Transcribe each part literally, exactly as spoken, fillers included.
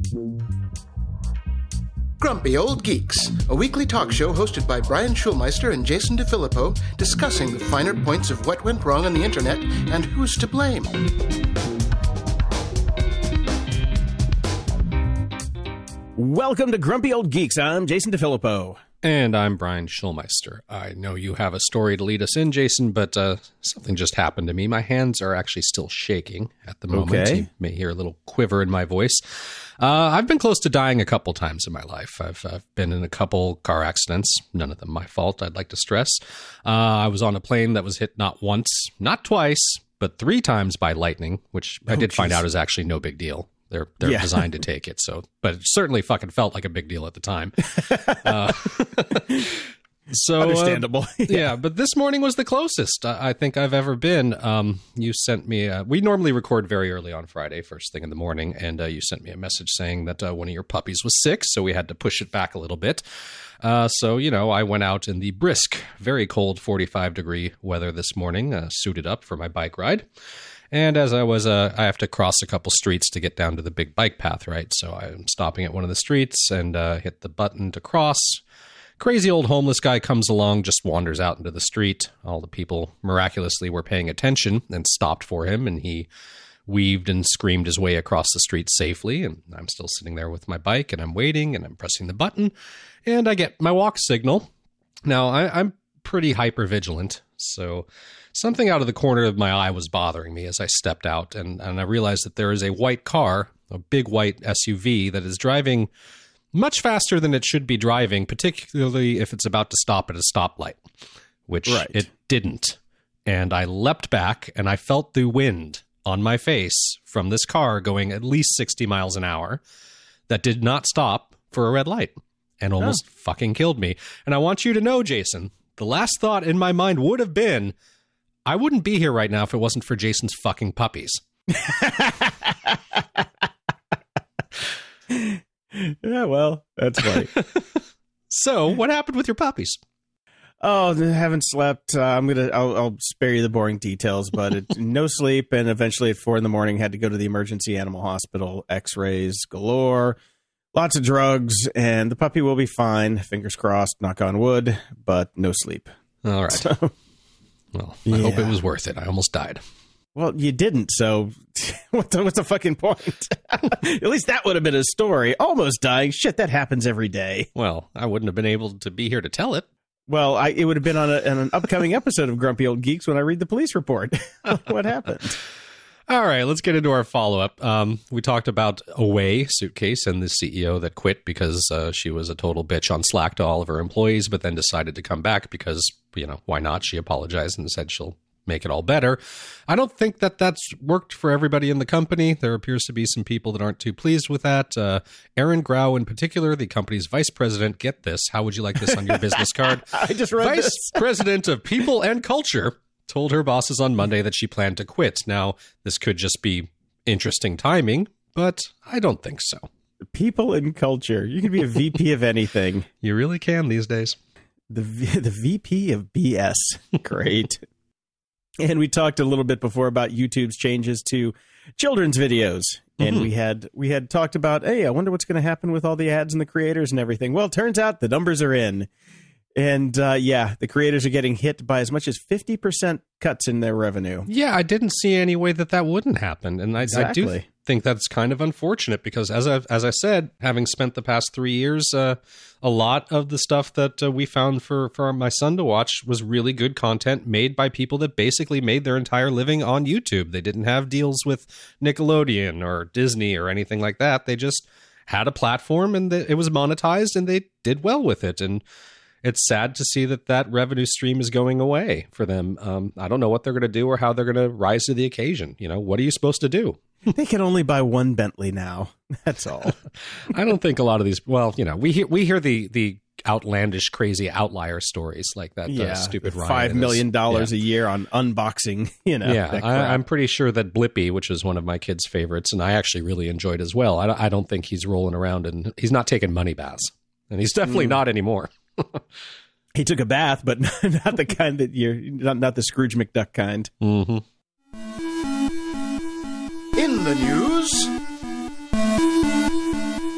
Grumpy Old Geeks, a weekly talk show hosted by Brian Schulmeister and Jason DeFilippo, discussing the finer points of what went wrong on the internet and who's to blame. Welcome to Grumpy Old Geeks. I'm Jason DeFilippo. And I'm Brian Schulmeister. I know you have a story to lead us in, Jason, but uh, something just happened to me. My hands are actually still shaking at the moment. Okay. You may hear a little quiver in my voice. Uh, I've been close to dying a couple times in my life. I've, I've been in a couple car accidents, none of them my fault, I'd like to stress. Uh, I was on a plane that was hit not once, not twice, but three times by lightning, which I Oh, did geez. find out is actually no big deal. They're they're Yeah. designed to take it, so but it certainly fucking felt like a big deal at the time. Uh, so Understandable. Uh, yeah, but this morning was the closest I I think I've ever been. Um, you sent me. A, we normally record very early on Friday, first thing in the morning, and uh, you sent me a message saying that uh, one of your puppies was sick, so we had to push it back a little bit. Uh, so you know, I went out in the brisk, very cold, forty-five degree weather this morning, uh, suited up for my bike ride. And as I was, uh, I have to cross a couple streets to get down to the big bike path, right? So I'm stopping at one of the streets and uh, hit the button to cross. Crazy old homeless guy comes along, just wanders out into the street. All the people miraculously were paying attention and stopped for him, and he weaved and screamed his way across the street safely. And I'm still sitting there with my bike, and I'm waiting, and I'm pressing the button, and I get my walk signal. Now, I, I'm pretty hyper-vigilant, so something out of the corner of my eye was bothering me as I stepped out, and, and I realized that there is a white car, a big white S U V, that is driving much faster than it should be driving, particularly if it's about to stop at a stoplight, which Right. it didn't. And I leapt back, and I felt the wind on my face from this car going at least sixty miles an hour that did not stop for a red light and almost Oh. fucking killed me. And I want you to know, Jason, the last thought in my mind would have been, I wouldn't be here right now if it wasn't for Jason's fucking puppies. Yeah, well, that's funny. So, what happened with your puppies? Oh, I haven't slept. Uh, I'm gonna. I'll, I'll spare you the boring details, but it, no sleep, and eventually at four in the morning, had to go to the emergency animal hospital. X-rays galore, lots of drugs, and the puppy will be fine. Fingers crossed. Knock on wood. But no sleep. All right. So, Well, I hope Yeah. it was worth it. I almost died. well, you didn't. So, what's the, what's the fucking point? At least that would have been a story. Almost dying. Shit, that happens every day. Well, I wouldn't have been able to be here to tell it. Well, I, it would have been on, a, on an upcoming episode of Grumpy Old Geeks when I read the police report. What happened? All right, let's get into our follow-up. Um, we talked about Away Suitcase and the C E O that quit because uh, she was a total bitch on Slack to all of her employees, but then decided to come back because, you know, why not? She apologized and said she'll make it all better. I don't think that that's worked for everybody in the company. There appears to be some people that aren't too pleased with that. Uh, Aaron Grau, in particular, the company's vice president. Get this. How would you like this on your business card? I just read Vice this. President of People and Culture told her bosses on Monday that she planned to quit. Now, this could just be interesting timing, but I don't think so. People and culture. You can be a V P of anything. You really can these days. The v- the V P of B S. Great. And we talked a little bit before about YouTube's changes to children's videos. And Mhm. we had we had talked about, hey, I wonder what's going to happen with all the ads and the creators and everything. Well, it turns out the numbers are in. And uh, yeah, the creators are getting hit by as much as fifty percent cuts in their revenue. Yeah, I didn't see any way that that wouldn't happen. And I, I do Exactly. think that's kind of unfortunate because, as I as I said, having spent the past three years, uh, a lot of the stuff that uh, we found for, for my son to watch was really good content made by people that basically made their entire living on YouTube. They didn't have deals with Nickelodeon or Disney or anything like that. They just had a platform and it was monetized and they did well with it. And it's sad to see that that revenue stream is going away for them. Um, I don't know what they're going to do or how they're going to rise to the occasion. You know, what are you supposed to do? They can only buy one Bentley now. That's all. I don't think a lot of these. Well, you know, we hear we hear the the outlandish, crazy outlier stories like that. Yeah, uh, stupid Ryan five and million his- dollars yeah. a year on unboxing. You know, Yeah, that I, crap. I'm pretty sure that Blippi, which is one of my kids' favorites, and I actually really enjoyed as well. I, don't- I don't think he's rolling around and he's not taking money baths, and he's definitely Mm. not anymore. He took a bath, but not the kind that you're not, not the Scrooge McDuck kind. Mm-hmm. In the news,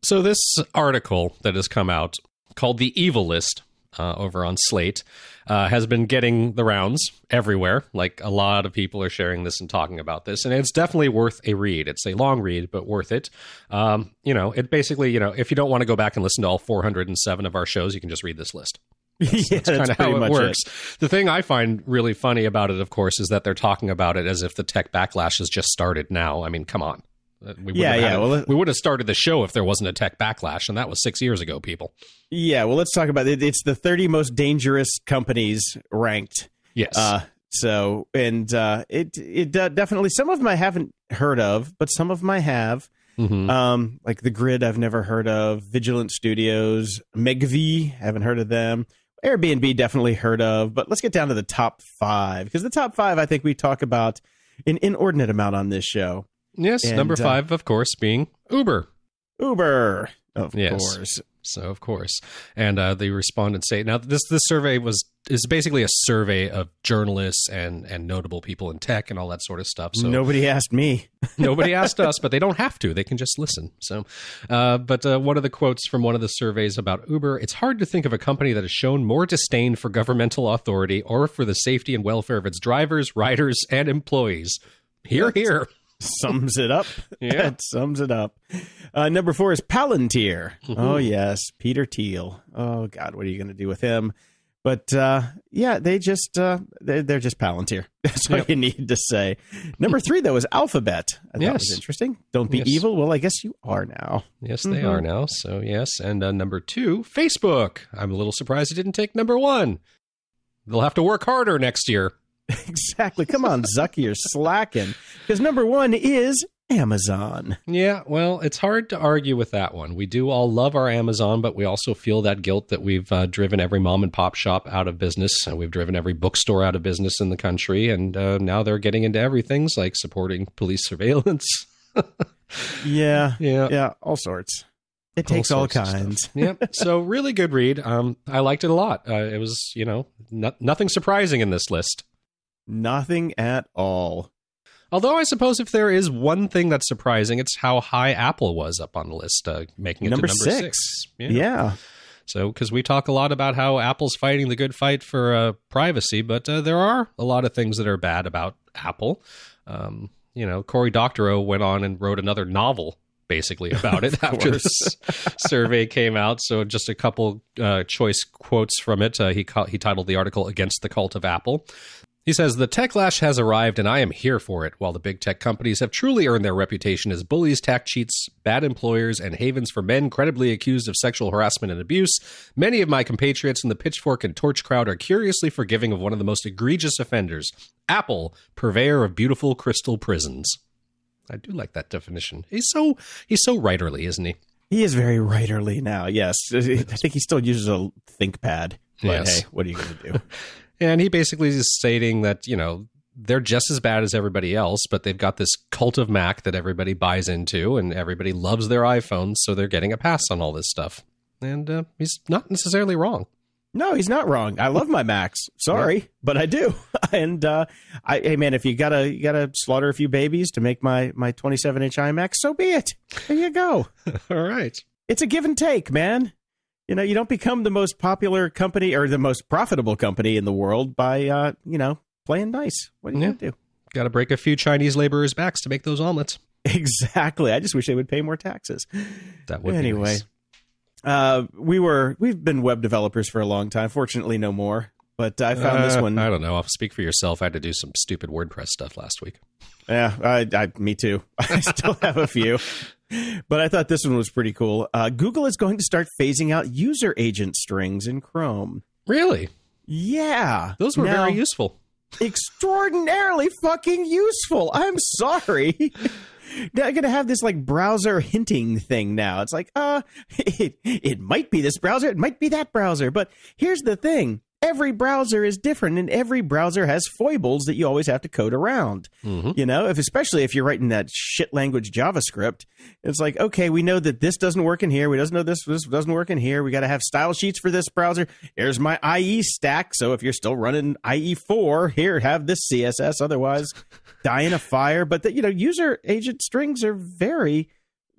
So this article that has come out called The Evil List uh, over on Slate uh, has been getting the rounds everywhere. Like a lot of people are sharing this and talking about this, and it's definitely worth a read. It's a long read, but worth it. Um, you know, it basically, you know, if you don't want to go back and listen to all four hundred seven of our shows, you can just read this list. That's, yeah, that's kind of how it works. It. The thing I find really funny about it, of course, is that they're talking about it as if the tech backlash has just started now. I mean, come on. We yeah, yeah. A, well, we would have started the show if there wasn't a tech backlash, and that was six years ago, people. Yeah, well, let's talk about it. It's the thirty most dangerous companies ranked. Yes. Uh, so, and uh, it it uh, definitely, some of them I haven't heard of, but some of them I have. Mm-hmm. Um, like The Grid, I've never heard of. Vigilant Studios, Megvii, haven't heard of them. Airbnb, definitely heard of. But let's get down to the top five, because the top five, I think we talk about an inordinate amount on this show. Yes, and, number uh, five, of course, being Uber. Uber, of yes. course. So, of course. And uh, the respondents say, now this this survey was is basically a survey of journalists and, and notable people in tech and all that sort of stuff. So nobody asked me. Nobody asked us, but they don't have to. They can just listen. So, uh, but uh, one of the quotes from one of the surveys about Uber, it's hard to think of a company that has shown more disdain for governmental authority or for the safety and welfare of its drivers, riders, and employees. Hear, hear. Sums it up. Yeah. That sums it up. Uh, number four is Palantir. Mm-hmm. Oh, yes. Peter Thiel. Oh, God, what are you going to do with him? But, uh, yeah, they just, uh, they're, they're just Palantir. That's what yep. you need to say. Number three, though, is Alphabet. I thought yes. that was interesting. Don't be yes. evil. Well, I guess you are now. Yes, they mm-hmm. are now. So, yes. And uh, number two, Facebook. I'm a little surprised it didn't take number one. They'll have to work harder next year. Exactly. Come on, Zuck, you're slacking. Because number one is Amazon. Yeah, well, it's hard to argue with that one. We do all love our Amazon, but we also feel that guilt that we've uh, driven every mom and pop shop out of business, and we've driven every bookstore out of business in the country, and uh, now they're getting into everything like supporting police surveillance. yeah, yeah, yeah, all sorts. It takes all, all kinds. Yeah. So really good read. Um, I liked it a lot. Uh, it was, you know, no- nothing surprising in this list. Nothing at all. Although I suppose if there is one thing that's surprising, it's how high Apple was up on the list, uh, making it number to number six. six. Yeah. yeah. So, because we talk a lot about how Apple's fighting the good fight for uh, privacy, but uh, there are a lot of things that are bad about Apple. Um, you know, Cory Doctorow went on and wrote another novel basically about it after this survey came out. So just a couple uh, choice quotes from it. Uh, he ca- he titled the article "Against the Cult of Apple." He says, "The techlash has arrived and I am here for it. While the big tech companies have truly earned their reputation as bullies, tax cheats, bad employers, and havens for men credibly accused of sexual harassment and abuse, many of my compatriots in the pitchfork and torch crowd are curiously forgiving of one of the most egregious offenders, Apple, purveyor of beautiful crystal prisons." I do like that definition. He's so he's so writerly, isn't he? He is very writerly now, yes. I think he still uses a ThinkPad. But yes. Hey, what are you going to do? And he basically is stating that, you know, they're just as bad as everybody else, but they've got this cult of Mac that everybody buys into, and everybody loves their iPhones, so they're getting a pass on all this stuff. And uh, he's not necessarily wrong. No, he's not wrong. I love my Macs. Sorry, yeah. but I do. And uh, I, hey, man, if you gotta you gotta slaughter a few babies to make my my twenty-seven inch iMac, so be it. There you go. All right. It's a give and take, man. You know, you don't become the most popular company or the most profitable company in the world by, uh, you know, playing nice. What are you yeah. going to do? Got to break a few Chinese laborers' backs to make those omelets. Exactly. I just wish they would pay more taxes. That would anyway, be nice. Uh, we were, we've been web developers for a long time. Fortunately, no more. But I found uh, this one. I don't know. I'll speak for yourself. I had to do some stupid WordPress stuff last week. Yeah, I, I, me too. I still have a few. But I thought this one was pretty cool. Uh, Google is going to start phasing out user agent strings in Chrome. Really? Yeah. Those were now, very useful. Extraordinarily fucking useful. I'm sorry. They're going to have this like browser hinting thing now. It's like, uh, it, it might be this browser. It might be that browser. But here's the thing. Every browser is different, and every browser has foibles that you always have to code around. Mm-hmm. You know, if especially if you're writing that shit language JavaScript, it's like, okay, we know that this doesn't work in here. We doesn't know this this doesn't work in here. We got to have style sheets for this browser. Here's my I E stack. So if you're still running I E four, here, have this C S S. Otherwise, die in a fire. But the, you know, user agent strings are very,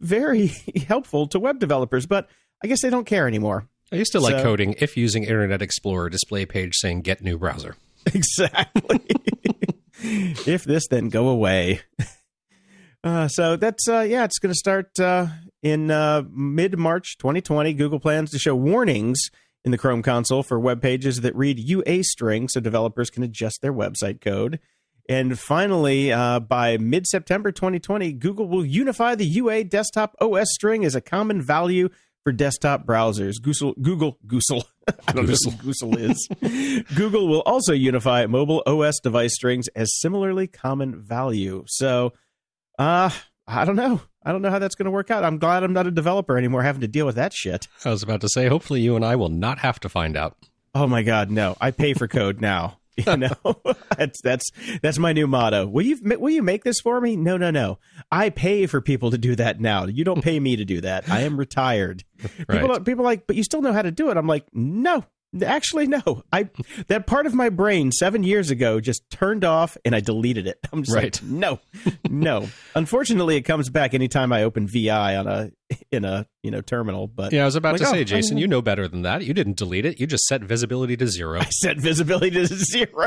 very helpful to web developers, but I guess they don't care anymore. I used to like So- coding if using Internet Explorer display page saying get new browser. Exactly. If this, then go away. Uh, so that's, uh, yeah, it's going to start uh, in uh, mid-March twenty twenty. Google plans to show warnings in the Chrome console for web pages that read U A string so developers can adjust their website code. And finally, uh, by mid-September twenty twenty, Google will unify the U A desktop O S string as a common value for desktop browsers. Google, Google, Google. I don't know what Google is. Google will also unify mobile O S device strings as similarly common value. So, uh, I don't know. I don't know how that's going to work out. I'm glad I'm not a developer anymore having to deal with that shit. I was about to say, hopefully you and I will not have to find out. Oh my God, no. I pay for code now. You know, that's that's that's my new motto. Will you will you make this for me? No, no, no. I pay for people to do that now. You don't pay me to do that. I am retired. Right. People, people are like, but you still know how to do it. I'm like, no, actually, no. I that part of my brain seven years ago just turned off and I deleted it. I'm just Right. like, no, no. Unfortunately, it comes back anytime I open V I on a in a you know terminal. But Yeah, I was about like, to oh, say, Jason, I- you know better than that. You didn't delete it. You just set visibility to zero. I set visibility to zero.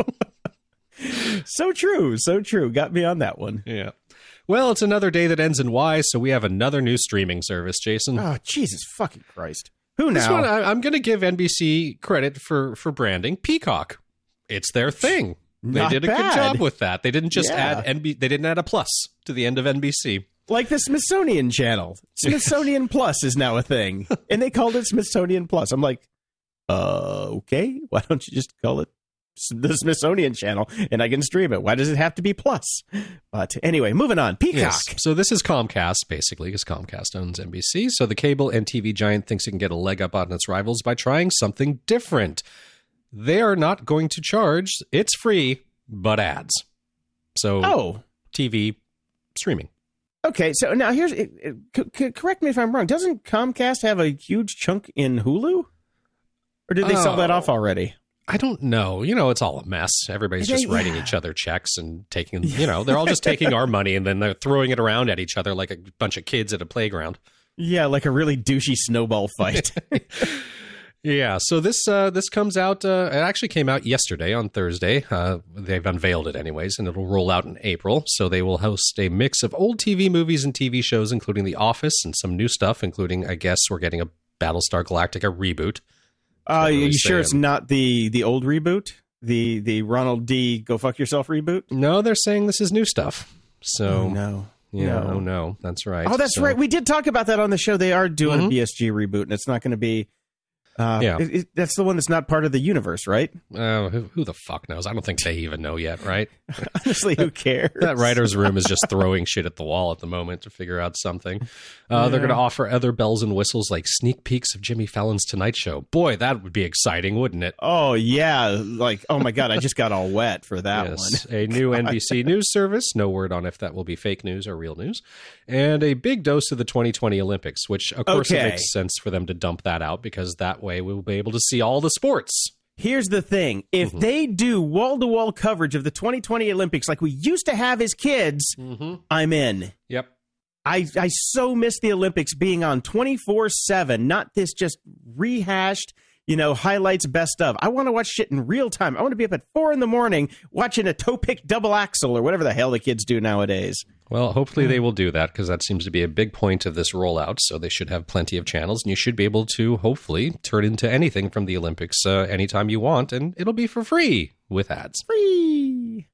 So true, so true. Got me on that one. Yeah. Well, it's another day that ends in Y, so we have another new streaming service, Jason. Oh, Jesus fucking Christ. Who This now? one, I, I'm going to give N B C credit for, for branding. Peacock. It's their thing. They Not did a bad. good job with that. They didn't just Yeah. add N B C. They didn't add a plus to the end of N B C. Like the Smithsonian Channel. Smithsonian Plus is now a thing. And they called it Smithsonian Plus. I'm like, uh, okay. Why don't you just call it S- the Smithsonian Channel and I can stream it? Why does it have to be Plus? But anyway, moving on. Peacock. Yes. So this is Comcast, basically, because Comcast owns N B C. So the cable and T V giant thinks it can get a leg up on its rivals by trying something different. They are not going to charge. It's free, but ads. So Oh, T V streaming. okay. So now here's, it, it, c- c- correct me if I'm wrong. Doesn't Comcast have a huge chunk in Hulu? Or did they sell that Oh. off already? I don't know. You know, it's all a mess. Everybody's just Yeah. writing each other checks and taking, you know, they're all just taking our money and then they're throwing it around at each other like a bunch of kids at a playground. Yeah, like a really douchey snowball fight. Yeah. So this uh, this comes out. Uh, it actually came out yesterday on Thursday. Uh, they've unveiled it anyways, and it'll roll out in April. So they will host a mix of old T V movies and T V shows, including The Office and some new stuff, including, I guess, we're getting a Battlestar Galactica reboot. Uh, really you sure it's saying. not the the old reboot? The the Ronald D. Go fuck yourself reboot? No, they're saying this is new stuff. So Oh, no. yeah, No. oh no, that's right. Oh, that's So- right. We did talk about that on the show. They are doing Mhm. a B S G reboot, and it's not going to be. Uh, Yeah. it- it- that's the one that's not part of the universe, right? Uh, who, who the fuck knows? I don't think they even know yet, right? Honestly, who cares? That writer's room is just throwing shit at the wall at the moment to figure out something. Uh, They're Yeah. going to offer other bells and whistles like sneak peeks of Jimmy Fallon's Tonight Show. Boy, that would be exciting, wouldn't it? Oh yeah, like oh my god, I just got all wet for that Yes, one. a new N B C news service. No word on if that will be fake news or real news. And a big dose of the twenty twenty Olympics, which of course it Okay. makes sense for them to dump that out because that way we will be able to see all the sports. Here's the thing: if Mhm. they do wall to wall coverage of the twenty twenty Olympics like we used to have as kids, Mm-hmm. I'm in. Yep. I, I so miss the Olympics being on twenty-four seven, not this just rehashed, you know, highlights best of. I want to watch shit in real time. I want to be up at four in the morning watching a toe pick double axle or whatever the hell the kids do nowadays. Well, hopefully they will do that because that seems to be a big point of this rollout. So they should have plenty of channels, and you should be able to hopefully turn into anything from the Olympics uh, anytime you want, and it'll be for free with ads. Free.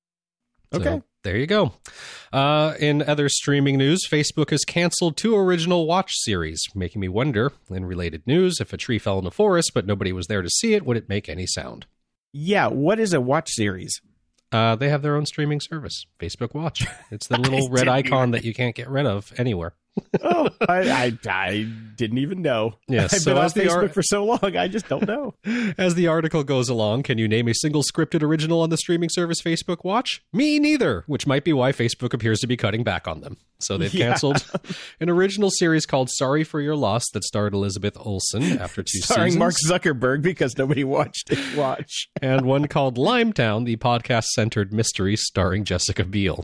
So, Okay. there you go. Uh, in other streaming news, Facebook has canceled two original Watch series, making me wonder, in related news, if a tree fell in the forest but nobody was there to see it, would it make any sound? Yeah, what is a watch series? Uh, they have their own streaming service, Facebook Watch. It's the little red didn't icon that you can't get rid of anywhere. Oh, I, I I didn't even know. Yes, I've so been as on the Facebook ar- for so long, I just don't know. As the article goes along, can you name a single scripted original on the streaming service Facebook Watch? Me neither, which might be why Facebook appears to be cutting back on them. So they've Yeah. canceled an original series called Sorry for Your Loss that starred Elizabeth Olsen after two Starring seasons. Mark Zuckerberg because nobody watched it. Watch. And one called Limetown, the podcast-centered mystery starring Jessica Biel.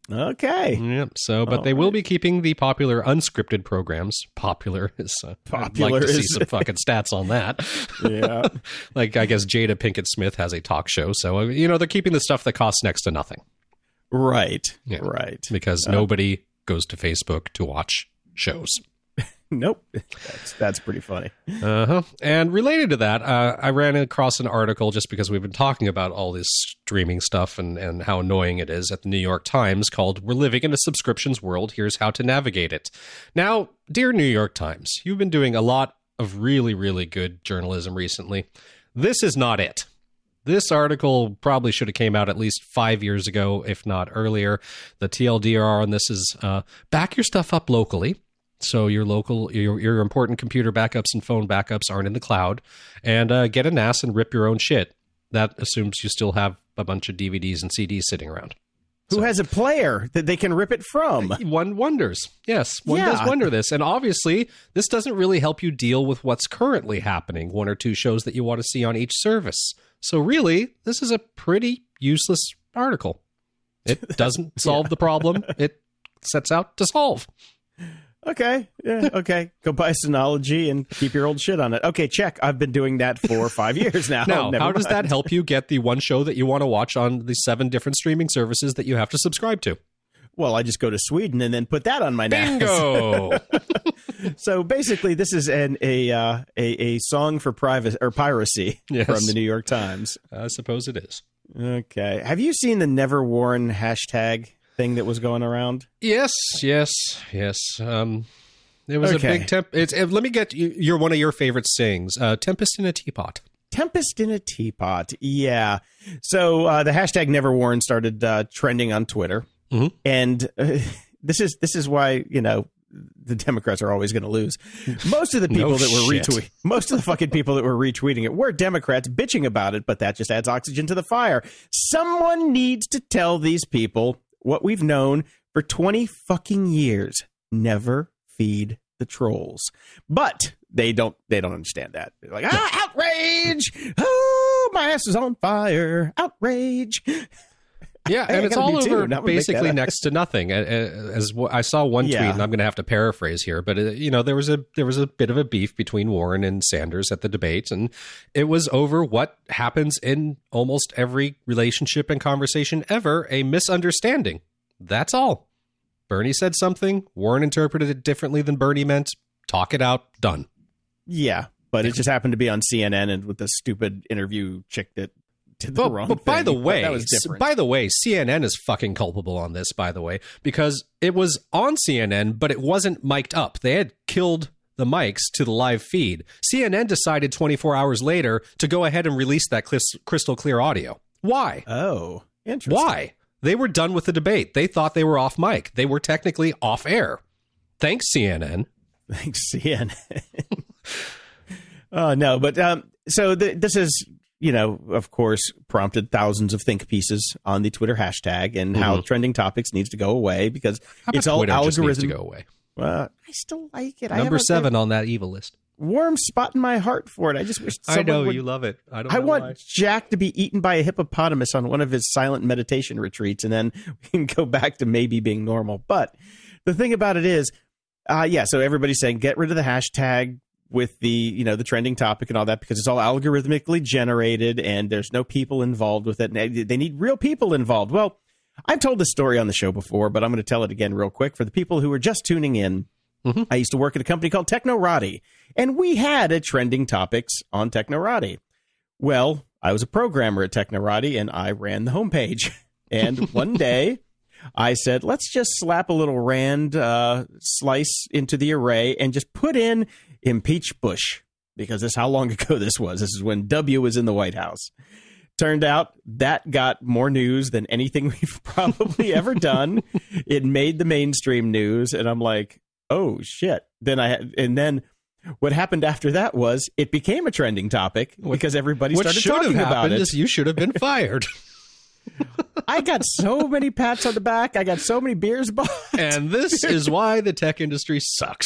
Okay. Yep. So, but All they will right. be keeping the popular unscripted programs. Popular is uh, Popular I'd like to see is- some fucking stats on that. Yeah. Like, I guess Jada Pinkett Smith has a talk show, so uh, you know they're keeping the stuff that costs next to nothing. Right. Yeah. Right. Because nobody goes to Facebook to watch shows. Nope. That's, that's pretty funny. Uh-huh. And related to that, uh, I ran across an article just because we've been talking about all this streaming stuff and, and how annoying it is at the New York Times called We're Living in a Subscriptions World. Here's How to Navigate It. Now, dear New York Times, you've been doing a lot of really, really good journalism recently. This is not it. This article probably should have came out at least five years ago, if not earlier. The T L D R on this is uh, back your stuff up locally. So your local, your, your important computer backups and phone backups aren't in the cloud, and uh, get a N A S and rip your own shit. That assumes you still have a bunch of D V Ds and C Ds sitting around. Who So- has a player that they can rip it from? One wonders. Yes, one Yeah. does wonder this. And obviously, this doesn't really help you deal with what's currently happening, one or two shows that you want to see on each service. So really, this is a pretty useless article. It doesn't solve the problem it sets out to solve. Okay. Yeah. Okay. Go buy Synology and keep your old shit on it. Okay. Check. I've been doing that for five years now. Now, Never how does mind. that help you get the one show that you want to watch on the seven different streaming services that you have to subscribe to? Well, I just go to Sweden and then put that on my N A S. Bingo! So basically, this is an a uh, a a song for privacy or piracy Yes. from the New York Times. I suppose it is. Okay. Have you seen the Never Warren hashtag thing that was going around? Yes, yes, yes. Um, it was Okay. a big temp. It's. Uh, let me get you. You're one of your favorite sayings. Uh, Tempest in a teapot. Tempest in a teapot. Yeah. So uh, the hashtag Never Warren started uh, trending on Twitter, Mhm. and uh, this is this is why you know the Democrats are always going to lose. Most of the people No that were shit. retweeting, most of the fucking people that were retweeting it were Democrats bitching about it, but that just adds oxygen to the fire. Someone needs to tell these people what we've known for twenty fucking years: never feed the trolls. But they don't they don't understand that. They're like, ah, outrage! Oh, my ass is on fire! Outrage! Yeah, Hey, I and it's gotta all be too. over Not gonna make that basically up. next to nothing. Uh, uh, As w- I saw one tweet, Yeah. and I'm going to have to paraphrase here, but uh, you know there was a there was a bit of a beef between Warren and Sanders at the debate, and it was over what happens in almost every relationship and conversation ever: a misunderstanding. That's all. Bernie said something, Warren interpreted it differently than Bernie meant. Talk it out. Done. Yeah, but it just happened to be on C N N and with the stupid interview chick that did the But, wrong but by thing. the But way, that was s- different. by the way, C N N is fucking culpable on this, by the way, because it was on C N N, but it wasn't mic'd up. They had killed the mics to the live feed. C N N decided twenty-four hours later to go ahead and release that clis- crystal clear audio. Why? Oh, interesting. Why? They were done with the debate. They thought they were off mic. They were technically off air. Thanks, C N N. Thanks, C N N. Oh, no, but um, so th- this is, you know, of course, prompted thousands of think pieces on the Twitter hashtag and how trending topics needs to go away because How about it's all Twitter just needs algorithm. to go away? Uh, I still like it. I Number have a- seven on that evil list. warm spot in my heart for it. I just wish I someone know would- you love it. I don't. I know want why. Jack to be eaten by a hippopotamus on one of his silent meditation retreats, and then we can go back to maybe being normal. But the thing about it is, uh, yeah, so everybody's saying get rid of the hashtag with the, you know, the trending topic and all that because it's all algorithmically generated and there's no people involved with it. And they need real people involved. Well, I've told this story on the show before, but I'm going to tell it again real quick for the people who are just tuning in. Mm-hmm. I used to work at a company called Technorati, and we had a trending topics on Technorati. Well, I was a programmer at Technorati, and I ran the homepage. And one day, I said, let's just slap a little Rand uh, slice into the array and just put in impeach Bush, because this is how long ago this was. This is when W was in the White House. Turned out that got more news than anything we've probably ever done. It made the mainstream news, and I'm like, oh shit. Then I had, and then what happened after that was it became a trending topic because everybody What started should have talking about happened it. is you should have been fired. I got so many pats on the back. I got so many beers bought. And this is why the tech industry sucks.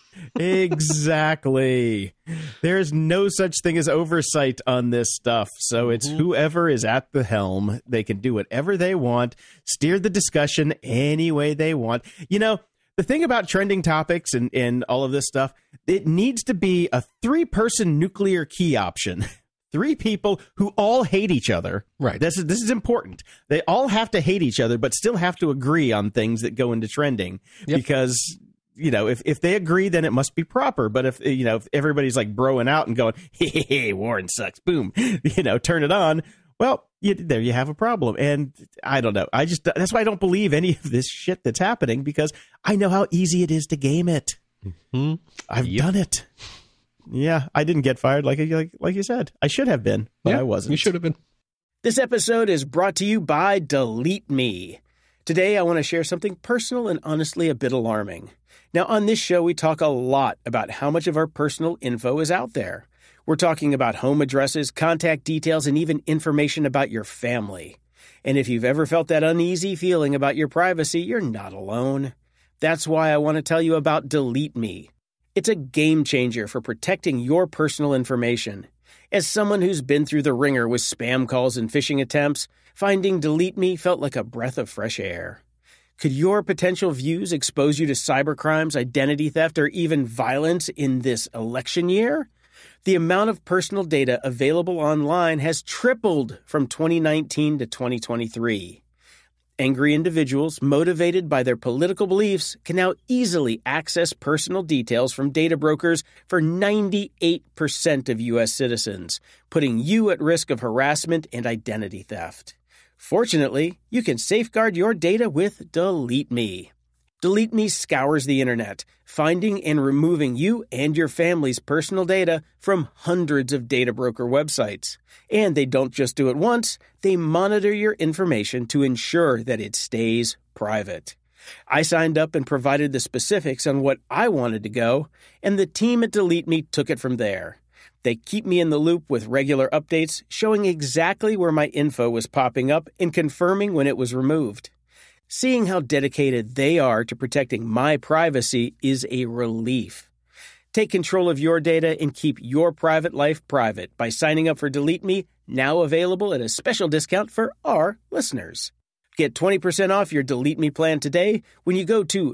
Exactly. There's no such thing as oversight on this stuff. So it's mm-hmm. whoever is at the helm. They can do whatever they want, steer the discussion any way they want. You know, the thing about trending topics and, and all of this stuff, it needs to be a three-person nuclear key option. Three people who all hate each other. Right. This is this is important. They all have to hate each other, but still have to agree on things that go into trending. Yep. Because, you know, if, if they agree, then it must be proper. But if, you know, if everybody's like broing out and going, hey, hey, hey, Warren sucks, boom, you know, turn it on. Well, you, there you have a problem. And I don't know. I just that's why I don't believe any of this shit that's happening, because I know how easy it is to game it. Mm-hmm. I've yep. done it. Yeah, I didn't get fired like like like you said. I should have been, but yeah, I wasn't. You should have been. This episode is brought to you by Delete Me. Today, I want to share something personal and honestly a bit alarming. Now, on this show, we talk a lot about how much of our personal info is out there. We're talking about home addresses, contact details, and even information about your family. And if you've ever felt that uneasy feeling about your privacy, you're not alone. That's why I want to tell you about Delete Me. It's a game changer for protecting your personal information. As someone who's been through the ringer with spam calls and phishing attempts, finding Delete Me felt like a breath of fresh air. Could your potential views expose you to cybercrimes, identity theft, or even violence in this election year? The amount of personal data available online has tripled from twenty nineteen to twenty twenty-three. Angry individuals, motivated by their political beliefs, can now easily access personal details from data brokers for ninety-eight percent of U S citizens, putting you at risk of harassment and identity theft. Fortunately, you can safeguard your data with Delete Me. Delete Me scours the internet, finding and removing you and your family's personal data from hundreds of data broker websites. And they don't just do it once, they monitor your information to ensure that it stays private. I signed up and provided the specifics on what I wanted to go, and the team at Delete Me took it from there. They keep me in the loop with regular updates, showing exactly where my info was popping up and confirming when it was removed. Seeing how dedicated they are to protecting my privacy is a relief. Take control of your data and keep your private life private by signing up for Delete Me, now available at a special discount for our listeners. Get twenty percent off your Delete Me plan today when you go to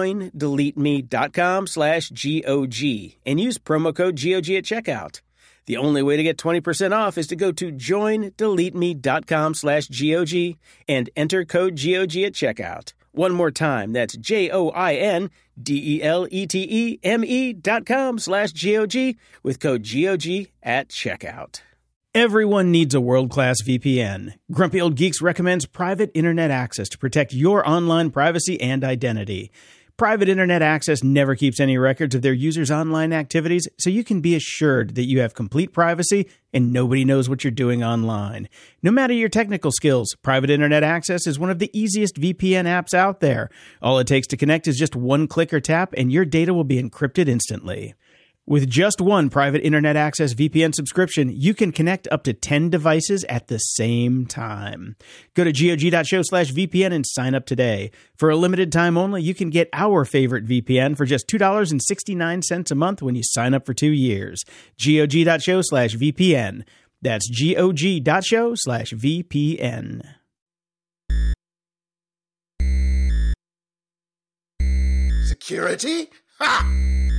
joindeleteme.com slash GOG and use promo code G O G at checkout. The only way to get twenty percent off is to go to joindeleteme.com slash GOG and enter code G O G at checkout. One more time, that's J-O-I-N-D-E-L-E-T-E-M-E dot com slash G-O-G with code G O G at checkout. Everyone needs a world-class V P N. Grumpy Old Geeks recommends private internet access to protect your online privacy and identity. Private internet access never keeps any records of their users' online activities, so you can be assured that you have complete privacy and nobody knows what you're doing online. No matter your technical skills, private internet access is one of the easiest V P N apps out there. All it takes to connect is just one click or tap, and your data will be encrypted instantly. With just one private internet access V P N subscription, you can connect up to ten devices at the same time. Go to gog.show slash VPN and sign up today. For a limited time only, you can get our favorite V P N for just two dollars and sixty-nine cents a month when you sign up for two years. gog.show slash VPN. That's gog.show slash VPN. Security? Ha!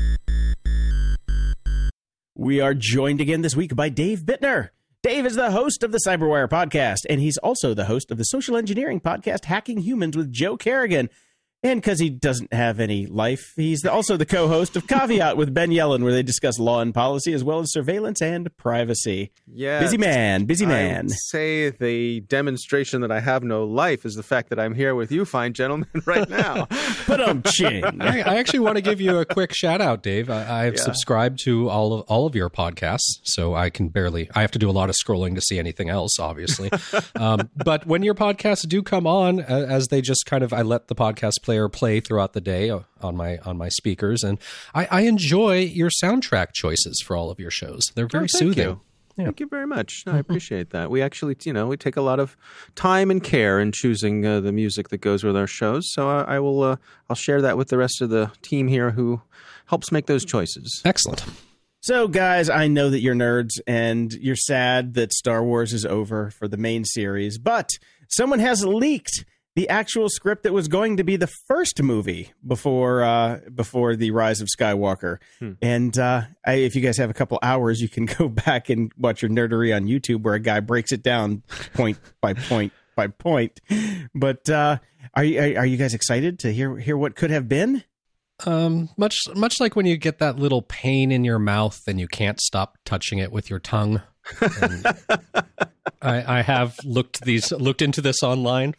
We are joined again this week by Dave Bittner. Dave is the host of the Cyberwire podcast, and he's also the host of the social engineering podcast Hacking Humans with Joe Kerrigan. And because he doesn't have any life, he's also the co-host of Caveat with Ben Yellen, where they discuss law and policy as well as surveillance and privacy. Yeah, busy man, busy man. I would say the demonstration that I have no life is the fact that I'm here with you fine gentlemen right now. But um, ching. I, I actually want to give you a quick shout out, Dave. I, I've Yeah. subscribed to all of all of your podcasts, so I can barely. I have to do a lot of scrolling to see anything else, obviously. um, but when your podcasts do come on, as they just kind of, I let the podcast player play throughout the day on my on my speakers, and I, I enjoy your soundtrack choices for all of your shows. They're very Oh, thank soothing. you. Yeah. Thank you very much. No, I appreciate that. We actually, you know, we take a lot of time and care in choosing uh, the music that goes with our shows. So I, I will, uh, I'll share that with the rest of the team here who helps make those choices. Excellent. So, guys, I know that you're nerds and you're sad that Star Wars is over for the main series, but someone has leaked the actual script that was going to be the first movie before uh, before the Rise of Skywalker. Hmm. And uh, I, if you guys have a couple hours, you can go back and watch your nerdery on YouTube where a guy breaks it down point by point by point. But uh, are you are you guys excited to hear hear what could have been? Um, much much like when you get that little pain in your mouth and you can't stop touching it with your tongue. And I, I have looked these looked into this online.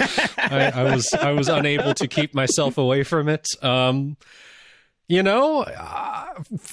I, I was I was unable to keep myself away from it. Um, you know, uh,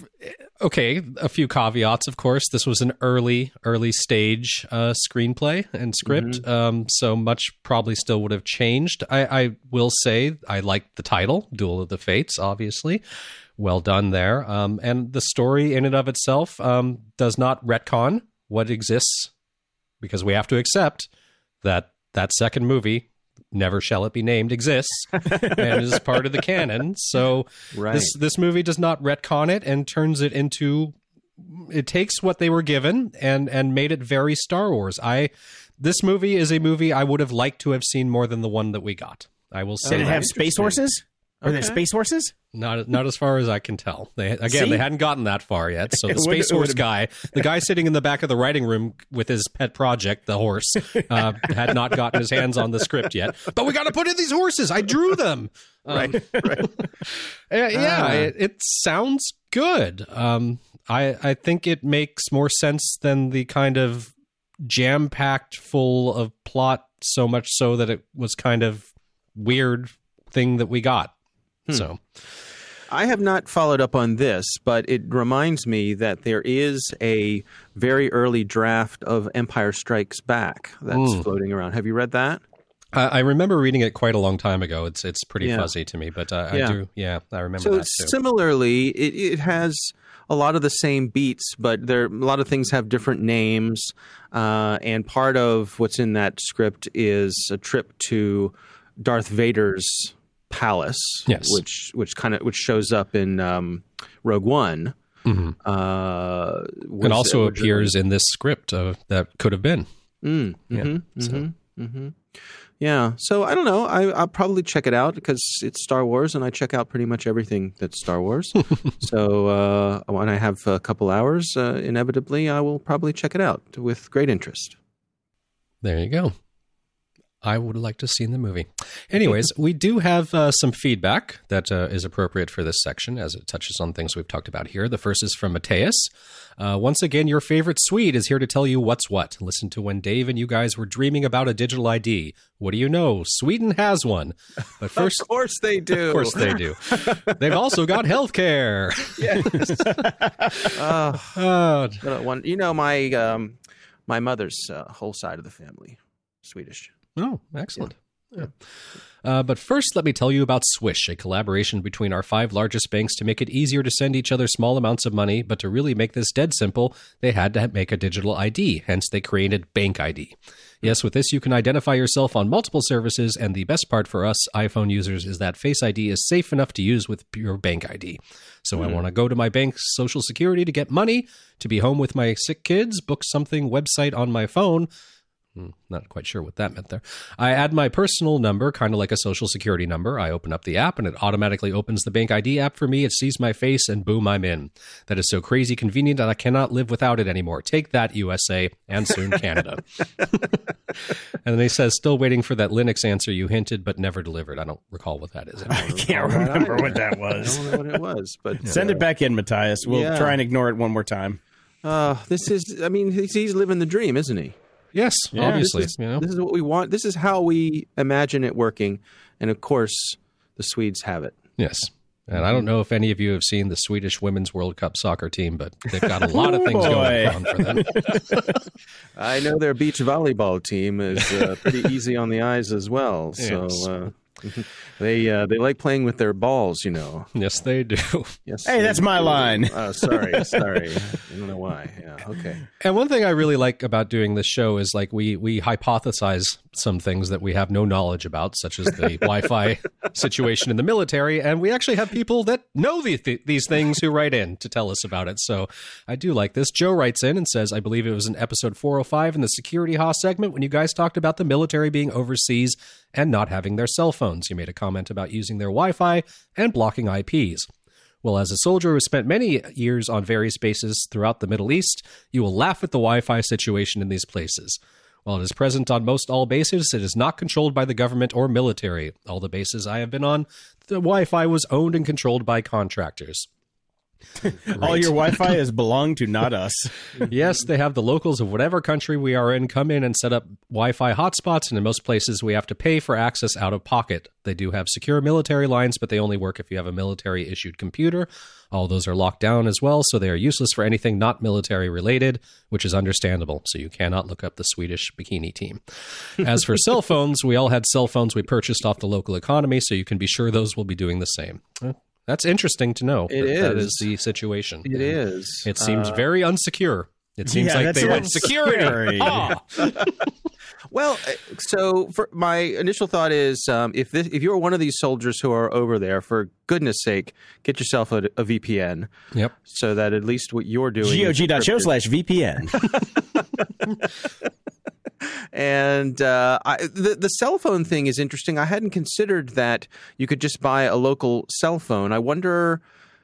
okay. A few caveats, of course. This was an early early stage uh, screenplay and script, mm-hmm. um, so much probably still would have changed. I, I will say I liked the title, Duel of the Fates. Obviously, well done there. Um, and the story in and of itself um, does not retcon what exists, because we have to accept that that second movie, Never Shall It Be Named, exists and is part of the canon. So right. this this movie does not retcon it and turns it into, it takes what they were given and and made it very Star Wars. I this movie is a movie I would have liked to have seen more than the one that we got. I will say. Did it that. have space horses? Are Okay. there space horses? Not not as far as I can tell. They again See? they hadn't gotten that far yet. So the It would- space it would horse have- guy, the guy sitting in the back of the writing room with his pet project, the horse, uh, had not gotten his hands on the script yet. But we got to put in these horses. I drew them. Um, Right, right. yeah, yeah, Ah. it, it sounds good. Um, I I think it makes more sense than the kind of jam packed full of plot. So much so that it was kind of weird thing that we got. Hmm. So. I have not followed up on this, but it reminds me that there is a very early draft of Empire Strikes Back that's Mm. floating around. Have you read that? Uh, I remember reading it quite a long time ago. It's it's pretty Yeah. fuzzy to me, but uh, Yeah. I do. Yeah, I remember So that too. similarly, it, it has a lot of the same beats, but there a lot of things have different names. Uh, and part of what's in that script is a trip to Darth Vader's palace, Yes. which which kind of which shows up in um, Rogue One. Mhm. Uh, It also appears in this script uh, that could have been. Mm, Yeah, mm-hmm, so- mm-hmm, mm-hmm. Yeah. So I don't know. I, I'll probably check it out because it's Star Wars, and I check out pretty much everything that's Star Wars. So uh, when I have a couple hours, uh, inevitably, I will probably check it out with great interest. There you go. I would like to see in the movie. Anyways, we do have uh, some feedback that uh, is appropriate for this section as it touches on things we've talked about here. The first is from Mateus. Uh, once again, your favorite Swede is here to tell you what's what. Listen to when Dave and you guys were dreaming about a digital I D. What do you know? Sweden has one. But first, Of course they do. of course they do. They've also got healthcare. Uh, Oh, one, you know, my um, my mother's uh, whole side of the family, Swedish. Oh, excellent. Yeah. Uh, but first, let me tell you about Swish, a collaboration between our five largest banks to make it easier to send each other small amounts of money. But to really make this dead simple, they had to make a digital I D. Hence, they created Bank I D. Yes, with this, you can identify yourself on multiple services. And the best part for us iPhone users is that Face I D is safe enough to use with your Bank I D. So I want to go to my bank's Social Security to get money, to be home with my sick kids, book something website on my phone. Not quite sure what that meant there. I add my personal number, kind of like a social security number. I open up the app and it automatically opens the Bank I D app for me. It sees my face and boom, I'm in. That is so crazy convenient that I cannot live without it anymore. Take that, U S A, and soon Canada. And then he says, still waiting for that Linux answer you hinted but never delivered. I don't recall what that is. I can't remember what that I was. don't know what it was, but Send it back in, Matthias. We'll Yeah. try and ignore it one more time. Uh, this is, I mean, he's, he's living the dream, isn't he? Yes, Yeah. obviously. This is, you know? this is what we want. This is how we imagine it working. And of course, the Swedes have it. Yes. And I don't know if any of you have seen the Swedish Women's World Cup soccer team, but they've got a lot of things Boy. going on for them. I know their beach volleyball team is uh, pretty easy on the eyes as well. So Yes. uh, they uh, they like playing with their balls, you know. Yes, they do. Yes. Hey, that's my line. Oh, sorry, sorry. I don't know why. Yeah, okay. And one thing I really like about doing this show is like we we hypothesize some things that we have no knowledge about, such as the Wi-Fi situation in the military, and we actually have people that know these these things who write in to tell us about it. So I do like this. Joe writes in and says, I believe it was in episode four oh five in the Security Hoss segment when you guys talked about the military being overseas and not having their cell phones. You made a comment about using their Wi-Fi and blocking I Ps. Well, as a soldier who spent many years on various bases throughout the Middle East, you will laugh at the Wi-Fi situation in these places. While it is present on most all bases, it is not controlled by the government or military. All the bases I have been on, the Wi-Fi was owned and controlled by contractors. All your Wi-Fi is belong to not us. Yes, they have the locals of whatever country we are in come in and set up Wi-Fi hotspots, and in most places we have to pay for access out of pocket. They do have secure military lines, but they only work if you have a military-issued computer. All those are locked down as well, so they are useless for anything not military-related, which is understandable, so you cannot look up the Swedish bikini team. As for cell phones, we all had cell phones we purchased off the local economy, so you can be sure those will be doing the same. That's interesting to know. It that is. That is the situation. It is. It seems Uh, very unsecure. It seems yeah, like that's they went what's security. scary. Ah! Well, so for my initial thought is, um, if this, if you're one of these soldiers who are over there, for goodness sake, get yourself a, a V P N. Yep. So that at least what you're doing. G O G dot show is slash V P N. And uh, I, the the cell phone thing is interesting. I hadn't considered that you could just buy a local cell phone. I wonder,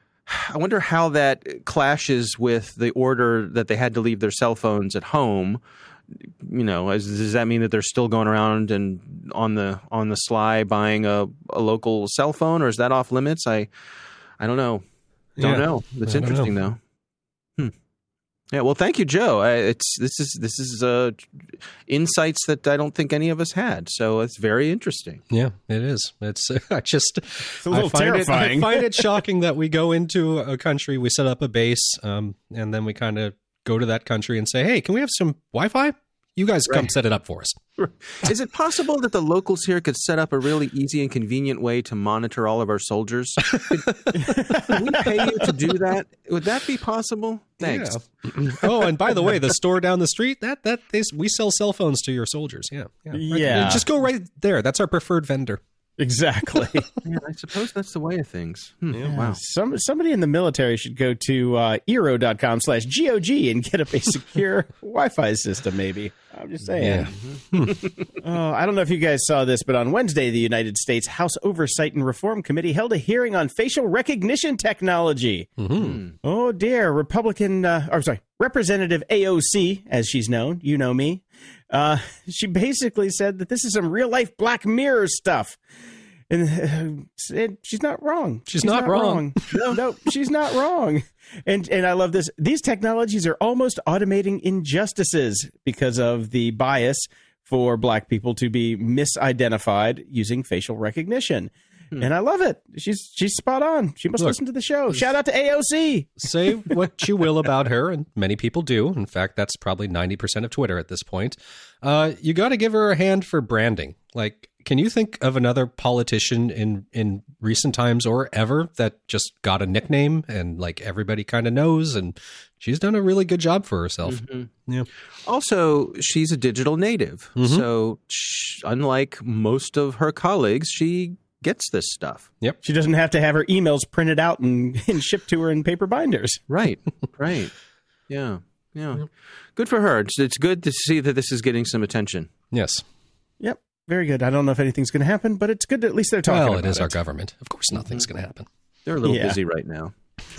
I wonder how that clashes with the order that they had to leave their cell phones at home. You know, as, does that mean that they're still going around and on the on the sly buying a, a local cell phone, or is that off limits? I I don't know. Don't Yeah, know. It's I don't interesting know. though. Hmm. Yeah, well, thank you, Joe. I, it's this is this is uh, insights that I don't think any of us had, so it's very interesting. Yeah, it is. It's I just a little I find terrifying. It, I find it shocking that we go into a country, we set up a base, um, and then we kind of go to that country and say, "Hey, can we have some Wi-Fi? You guys come Right. set it up for us." Is it possible that the locals here could set up a really easy and convenient way to monitor all of our soldiers? Could, could we pay you to do that? Would that be possible? Thanks. Yeah. Oh, and by the way, the store down the street that that they, we sell cell phones to your soldiers. Yeah, yeah. Right. Yeah. Just go right there. That's our preferred vendor. Exactly. Yeah, I suppose that's the way of things. Hmm. Wow. Some somebody in the military should go to uh, eero dot com slash G O G and get up a secure Wi-Fi system, maybe. I'm just saying. Yeah. Oh, I don't know if you guys saw this, but on Wednesday, the United States House Oversight and Reform Committee held a hearing on facial recognition technology. Mm-hmm. Oh, dear. Republican, uh, or sorry, Representative A O C, as she's known, you know me, uh, she basically said that this is some real-life Black Mirror stuff. And uh, said she's not wrong. She's not wrong. no, no, she's not wrong. And and I love this. These technologies are almost automating injustices because of the bias for Black people to be misidentified using facial recognition. Hmm. And I love it. She's she's spot on. She must Look, listen to the show. Shout out to A O C. Say what you will about her, and many people do. In fact, that's probably ninety percent of Twitter at this point. Uh, you got to give her a hand for branding. Like, can you think of another politician in, in recent times or ever that just got a nickname and like everybody kind of knows, and she's done a really good job for herself. Mm-hmm. Yeah. Also, she's a digital native. Mm-hmm. So sh- unlike most of her colleagues, she gets this stuff. Yep. She doesn't have to have her emails printed out and, and shipped to her in paper binders. Right. Right. Yeah. Yeah. Good for her. It's, it's good to see that this is getting some attention. Yes. Yep. Very good. I don't know if anything's going to happen, but it's good that at least they're talking Well, about it is it. our government. Of course, nothing's going to happen. They're a little Yeah. busy right now.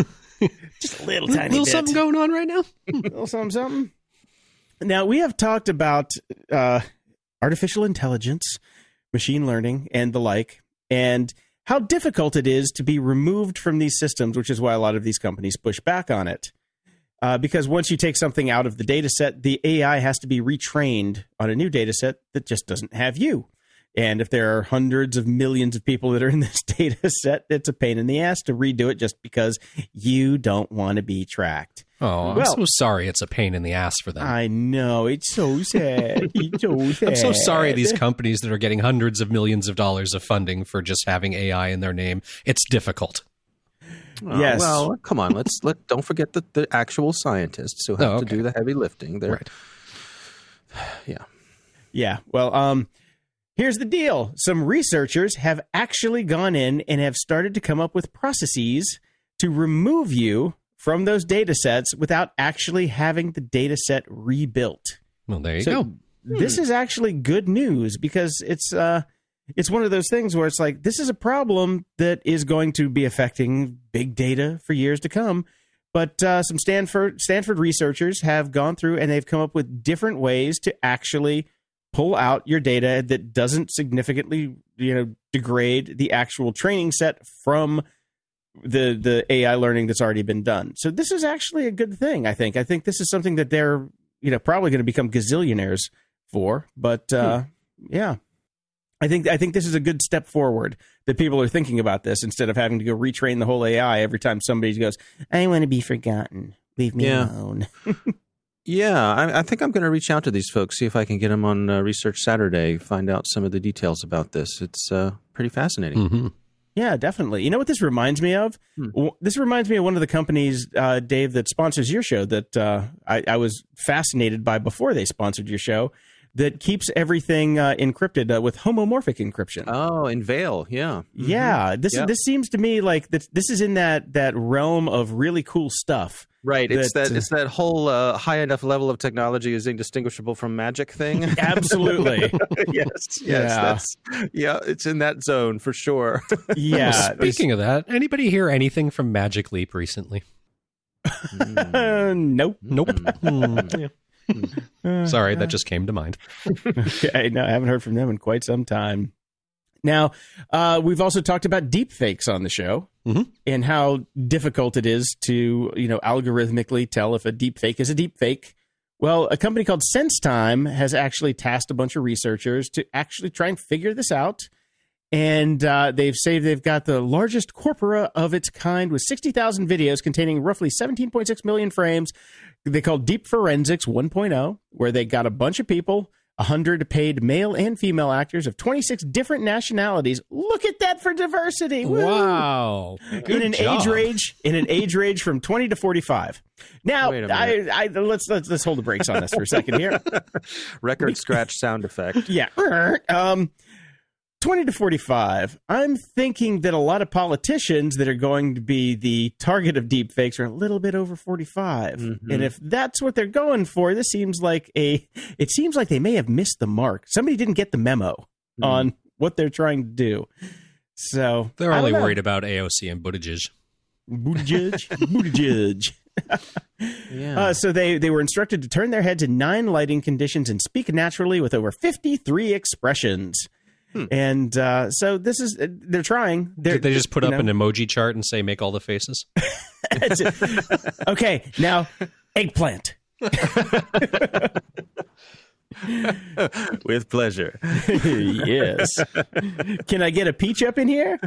Just a little A tiny little bit. something going on right now. A little something, something. Now, we have talked about uh, artificial intelligence, machine learning, and the like, and how difficult it is to be removed from these systems, which is why a lot of these companies push back on it. Uh, because once you take something out of the data set, the A I has to be retrained on a new data set that just doesn't have you. And if there are hundreds of millions of people that are in this data set, it's a pain in the ass to redo it just because you don't want to be tracked. Oh, I'm Well- so sorry it's a pain in the ass for them. I know. It's so sad. It's so sad. I'm so sorry these companies that are getting hundreds of millions of dollars of funding for just having A I in their name. It's difficult. Oh, Yes. Well, come on. Let's let. Don't forget the, the actual scientists who have Oh, to okay. do the heavy lifting. They're, Right. Yeah. Yeah. Well, um, here's the deal. Some researchers have actually gone in and have started to come up with processes to remove you from those data sets without actually having the data set rebuilt. Well, there you So go. this is actually good news because it's uh it's one of those things where it's like this is a problem that is going to be affecting big data for years to come. But uh, some Stanford Stanford researchers have gone through and they've come up with different ways to actually pull out your data that doesn't significantly, you know, degrade the actual training set from the the A I learning that's already been done. So this is actually a good thing, I think. I think this is something that they're, you know, probably going to become gazillionaires for. But uh, hmm. yeah, I think I think this is a good step forward that people are thinking about this instead of having to go retrain the whole A I every time somebody goes, I want to be forgotten. Leave me Yeah. alone. Yeah, I, I think I'm going to reach out to these folks, see if I can get them on uh, Research Saturday, find out some of the details about this. It's uh, pretty fascinating. Mm-hmm. Yeah, definitely. You know what this reminds me of? Hmm. W- This reminds me of one of the companies, uh, Dave, that sponsors your show that uh, I, I was fascinated by before they sponsored your show, that keeps everything uh, encrypted uh, with homomorphic encryption. Oh, in Veil, yeah. Mhm. Yeah, this Yeah. this seems to me like this, this is in that that realm of really cool stuff. Right, it's That, that, uh, it's that whole uh, high enough level of technology is indistinguishable from magic thing. Absolutely. yes, yes, Yeah. that's yeah, it's in that zone for sure. Yeah. Speaking of that, anybody hear anything from Magic Leap recently? Uh, nope. Nope. Hmm. Yeah. Uh, Sorry, that just came to mind. Okay, no, I haven't heard from them in quite some time. Now, uh, we've also talked about deep fakes on the show Mhm. and how difficult it is to, you know, algorithmically tell if a deep fake is a deep fake. Well, a company called SenseTime has actually tasked a bunch of researchers to actually try and figure this out. And uh, they've said they've got the largest corpora of its kind with sixty thousand videos containing roughly seventeen point six million frames. They call Deep Forensics one point oh, where they got a bunch of people, one hundred paid male and female actors of twenty-six different nationalities. Look at that for diversity. Woo! Wow. Good in an job. age range in an age range from twenty to forty-five. Now, Wait a I, minute. I let's, let's let's hold the brakes on this for a second here. Record scratch sound effect. Yeah. Um, twenty to forty-five. I'm thinking that a lot of politicians that are going to be the target of deep fakes are a little bit over forty-five. Mhm. And if that's what they're going for, this seems like a it seems like they may have missed the mark. Somebody didn't get the memo Mhm. on what they're trying to do. So They're I only don't know. worried about A O C and Buttigieg. Buttigieg, Buttigieg. Yeah. Uh, so they, they were instructed to turn their head to nine lighting conditions and speak naturally with over fifty-three expressions. Hmm. And uh, so this is, they're trying. They're, Did they just put you up know, an emoji chart and say, make all the faces? that's it. Okay, now, eggplant. With pleasure. Yes. Can I get a peach up in here?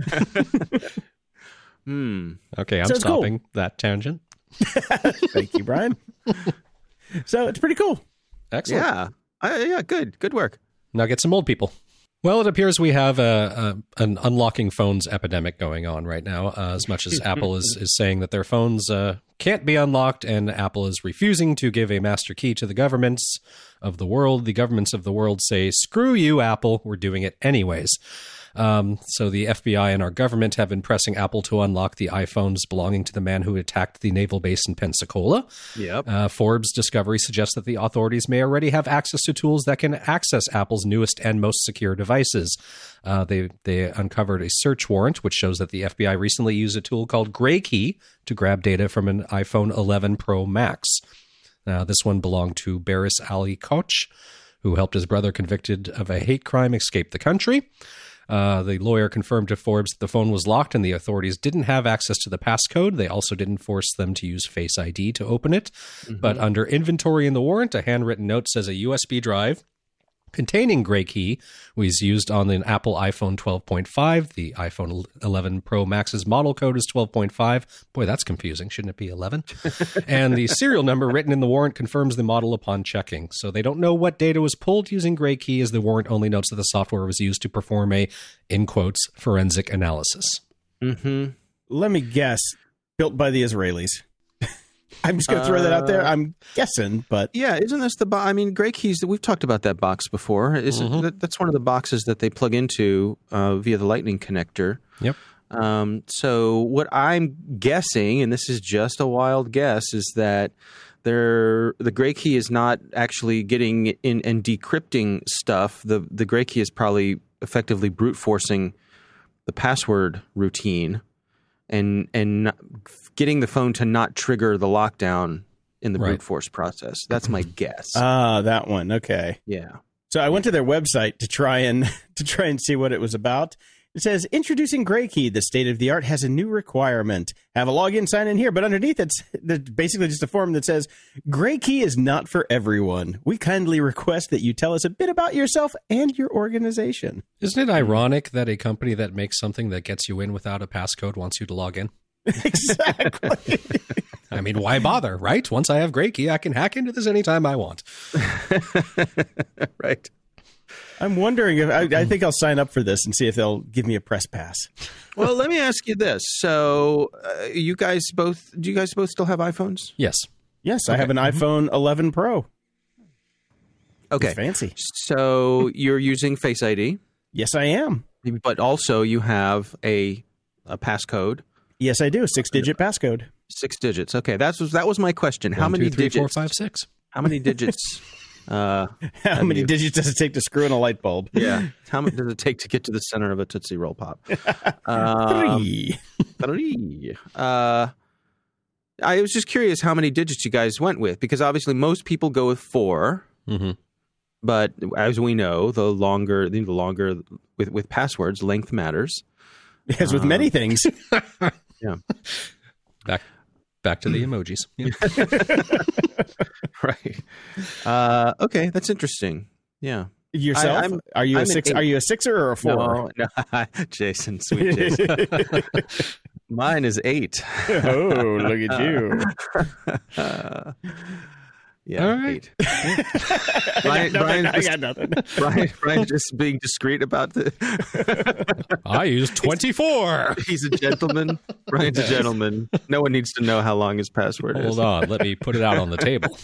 Hmm. Okay, I'm So it's cool. stopping that tangent. Thank you, Brian. So it's pretty cool. Excellent. Yeah. I, yeah. Good. Good work. Now get some old people. Well, it appears we have a, a an unlocking phones epidemic going on right now. Uh, as much as Apple is, is saying that their phones uh, can't be unlocked, and Apple is refusing to give a master key to the governments of the world. The governments of the world say, "Screw you, Apple. We're doing it anyways." Um, so the F B I and our government have been pressing Apple to unlock the iPhones belonging to the man who attacked the naval base in Pensacola. Yep. Uh, Forbes' discovery suggests that the authorities may already have access to tools that can access Apple's newest and most secure devices. Uh, they they uncovered a search warrant, which shows that the F B I recently used a tool called Gray Key to grab data from an iPhone eleven Pro Max. Now, this one belonged to Baris Ali Koch, who helped his brother convicted of a hate crime escape the country. Uh, the lawyer confirmed to Forbes that the phone was locked and the authorities didn't have access to the passcode. They also didn't force them to use Face I D to open it. Mm-hmm. But under inventory in the warrant, a handwritten note says a U S B drive containing Gray Key was used on the Apple iPhone twelve point five. The iPhone eleven Pro Max's model code is twelve point five. Boy, that's confusing. Shouldn't it be eleven? And the serial number written in the warrant confirms the model upon checking. So they don't know what data was pulled using Gray Key, as the warrant only notes that the software was used to perform a, in quotes, forensic analysis. Mm-hmm. Let me guess. Built by the Israelis. I'm just going to throw that out there. I'm guessing, but yeah, isn't this the box? I mean, Gray Keys, we've talked about that box before. Isn't Mhm. that, that's one of the boxes that they plug into uh, via the Lightning connector. Yep. Um, so what I'm guessing, and this is just a wild guess, is that there the Gray Key is not actually getting in and decrypting stuff. The the Gray Key is probably effectively brute forcing the password routine and and not, getting the phone to not trigger the lockdown in the Right. brute force process. That's my guess. ah, that one. Okay. yeah. So I went to their website to try and to try and see what it was about. It says, introducing Gray Key, the state of the art has a new requirement. Have a login sign in here, but underneath it's it's basically just a form that says, Gray Key is not for everyone. We kindly request that you tell us a bit about yourself and your organization. Isn't it ironic that a company that makes something that gets you in without a passcode wants you to log in? Exactly. I mean, why bother, right? Once I have Gray Key, I can hack into this anytime I want. Right. I'm wondering if I, I think I'll sign up for this and see if they'll give me a press pass. Well, let me ask you this. So uh, you guys both, do you guys both still have iPhones? Yes. Yes, I have an iPhone eleven Pro. Okay. It's fancy. So you're using Face I D, Yes, I am. but also you have a, a passcode, Yes, I do. Six-digit passcode. six digits. Okay, that's was that was my question. How One, many two, three, digits? four, five, six. How many digits? uh, How Have many you- digits does it take to screw in a light bulb? yeah. How much does it take to get to the center of a Tootsie Roll Pop? Um, Three. Three. Uh, I was just curious how many digits you guys went with, because obviously most people go with four, Mm-hmm. but as we know, the longer the longer with with passwords, length matters. As with many things. Back, back to the emojis. Yeah. Right. Uh, okay, that's interesting. Yeah. Yourself? I- I'm- are you a I'm an six? eight. Are you a sixer or a four? No, no. Jason, sweet Jason. Mine is eight. Oh, look at you! Uh, yeah, All right. eight. I Brian, got nothing. Brian, I just, got nothing. Brian, Brian just being discreet about the. I used twenty-four. He's a gentleman. Brian's a gentleman. No one needs to know how long his password is. Hold on. Let me put it out on the table.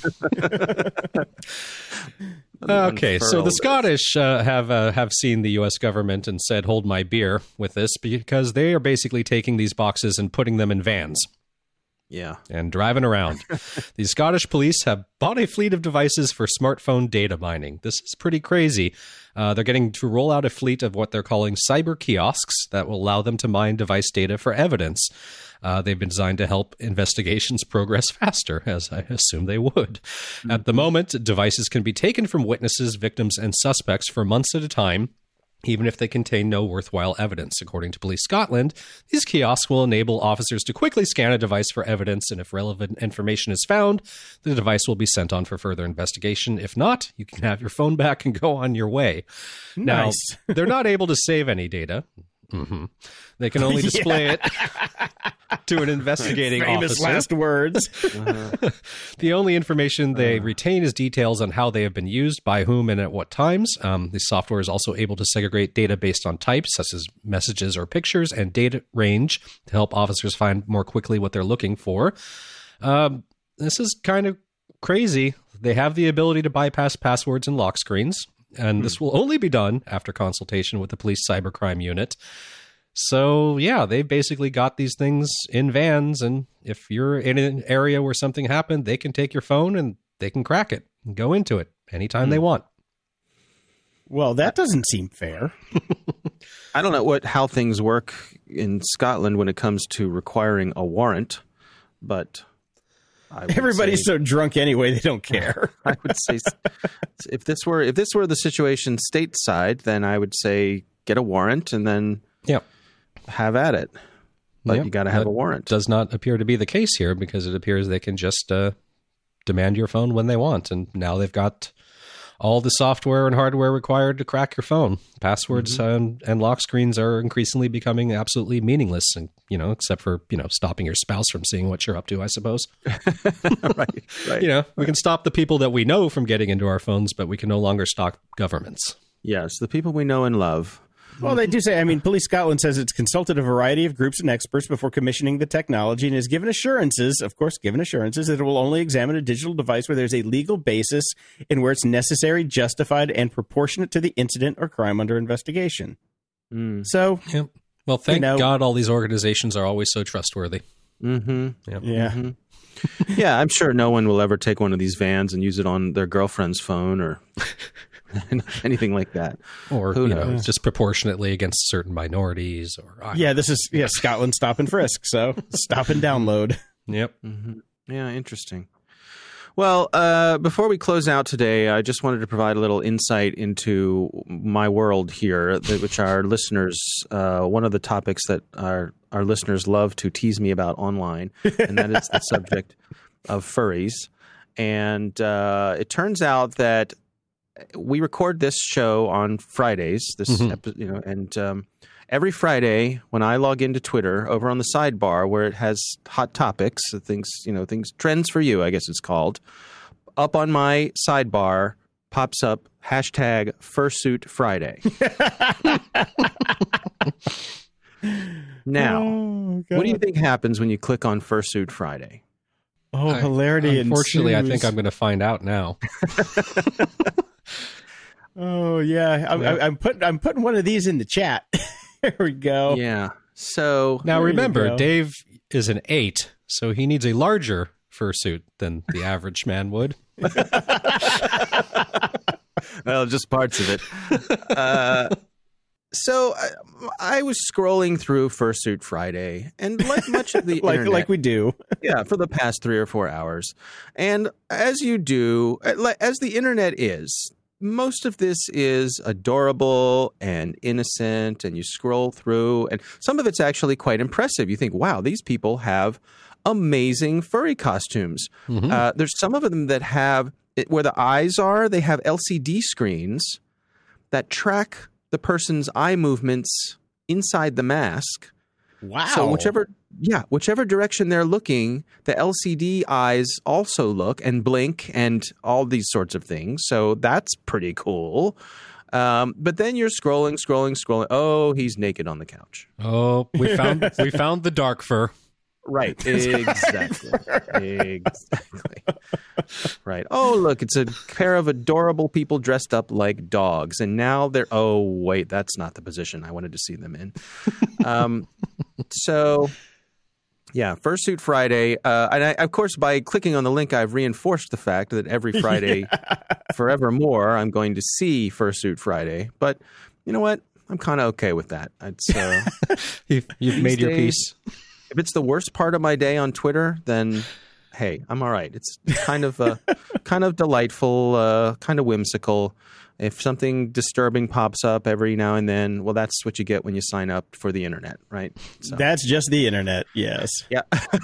Okay, so the Unfurled. Scottish uh, have uh, have seen the U S government and said, hold my beer with this, because they are basically taking these boxes and putting them in vans Yeah. and driving around. The Scottish police have bought a fleet of devices for smartphone data mining. This is pretty crazy. Uh, they're getting to roll out a fleet of what they're calling cyber kiosks that will allow them to mine device data for evidence. Uh, they've been designed to help investigations progress faster, as I assume they would. Mm-hmm. At the moment, devices can be taken from witnesses, victims, and suspects for months at a time, even if they contain no worthwhile evidence. According to Police Scotland, these kiosks will enable officers to quickly scan a device for evidence, and if relevant information is found, the device will be sent on for further investigation. If not, you can have your phone back and go on your way. Nice. Now, they're not able to save any data. Mm-hmm. They can only display it to an investigating Famous officer. last words. Uh-huh. The only information they retain is details on how they have been used, by whom, and at what times. Um, the software is also able to segregate data based on types, such as messages or pictures, and data range to help officers find more quickly what they're looking for. Um, this is kind of crazy. They have the ability to bypass passwords and lock screens, and this will only be done after consultation with the police cybercrime unit. So, yeah, they've basically got these things in vans, and if you're in an area where something happened, they can take your phone and they can crack it and go into it anytime they want. Well, that doesn't seem fair. I don't know what how things work in Scotland when it comes to requiring a warrant, but I would Everybody's say, so drunk anyway; they don't care. I would say if this were if this were the situation stateside, then I would say get a warrant and then Yeah. have at it. But Yep, you got to have that a warrant. Does not appear to be the case here, because it appears they can just uh, demand your phone when they want. And now they've got all the software and hardware required to crack your phone. Passwords Mm-hmm. and, and lock screens are increasingly becoming absolutely meaningless, and you know, except for you know, stopping your spouse from seeing what you're up to, I suppose. right, right. You know, we can stop the people that we know from getting into our phones, but we can no longer stop governments. Yes, the people we know and love. Well, they do say, I mean, Police Scotland says it's consulted a variety of groups and experts before commissioning the technology and has given assurances, of course, given assurances that it will only examine a digital device where there's a legal basis and where it's necessary, justified, and proportionate to the incident or crime under investigation. Mm. So, Yep. Well, thank You know- God all these organizations are always so trustworthy. Mm-hmm. Yep. yeah. Mm-hmm. Yeah, I'm sure no one will ever take one of these vans and use it on their girlfriend's phone or anything like that. Or Who you know, knows? just proportionately against certain minorities. Or I don't Yeah, this is yeah Scotland stop and frisk. So stop and download. know. Yep. Mm-hmm. Yeah, interesting. Well, uh, before we close out today, I just wanted to provide a little insight into my world here, that, which our listeners, uh, one of the topics that our, our listeners love to tease me about online, and that is the subject of furries. And uh, it turns out that we record this show on Fridays, this Mhm. epi- you know, and um, every Friday when I log into Twitter, over on the sidebar where it has hot topics, things, you know, things, trends for you, I guess it's called, up on my sidebar pops up hashtag Fursuit Friday. Now, Oh, what do you God. think happens when you click on Fursuit Friday? Oh, I- hilarity! Unfortunately, I ensues. think I'm going to find out now. Oh yeah, I'm, Yeah. I'm putting I'm putting one of these in the chat. There we go. Yeah. So Now, There you remember, go. Dave is an eight, so he needs a larger fursuit than the average man would. well, just parts of it. Uh, so I, I was scrolling through Fursuit Friday, and like much of the like internet, like we do. yeah, for the past three or four hours, and as you do, as the internet is, most of this is adorable and innocent, and you scroll through, and some of it's actually quite impressive. You think, wow, these people have amazing furry costumes. Mhm. Uh, there's some of them that have, where the eyes are, they have L C D screens that track the person's eye movements inside the mask. Wow. So whichever, yeah, whichever direction they're looking, the L C D eyes also look and blink and all these sorts of things. So that's pretty cool. Um, but then you're scrolling, scrolling, scrolling. Oh, he's naked on the couch. Oh, we found we found the dark fur. Right. Exactly. Exactly. Right. Oh, look, it's a pair of adorable people dressed up like dogs. And now they're, oh, wait, that's not the position I wanted to see them in. Um, so, yeah, Fursuit Friday. Uh, and I, of course, by clicking on the link, I've reinforced the fact that every Friday forevermore, I'm going to see Fursuit Friday. But you know what? I'm kind of okay with that. It's, uh, You've, you've made your days- peace. if it's the worst part of my day on Twitter, then hey, I'm all right. It's kind of uh, kind of delightful, uh, kind of whimsical. If something disturbing pops up every now and then, well, that's what you get when you sign up for the internet, right? So, That's just the internet. Yes. yeah.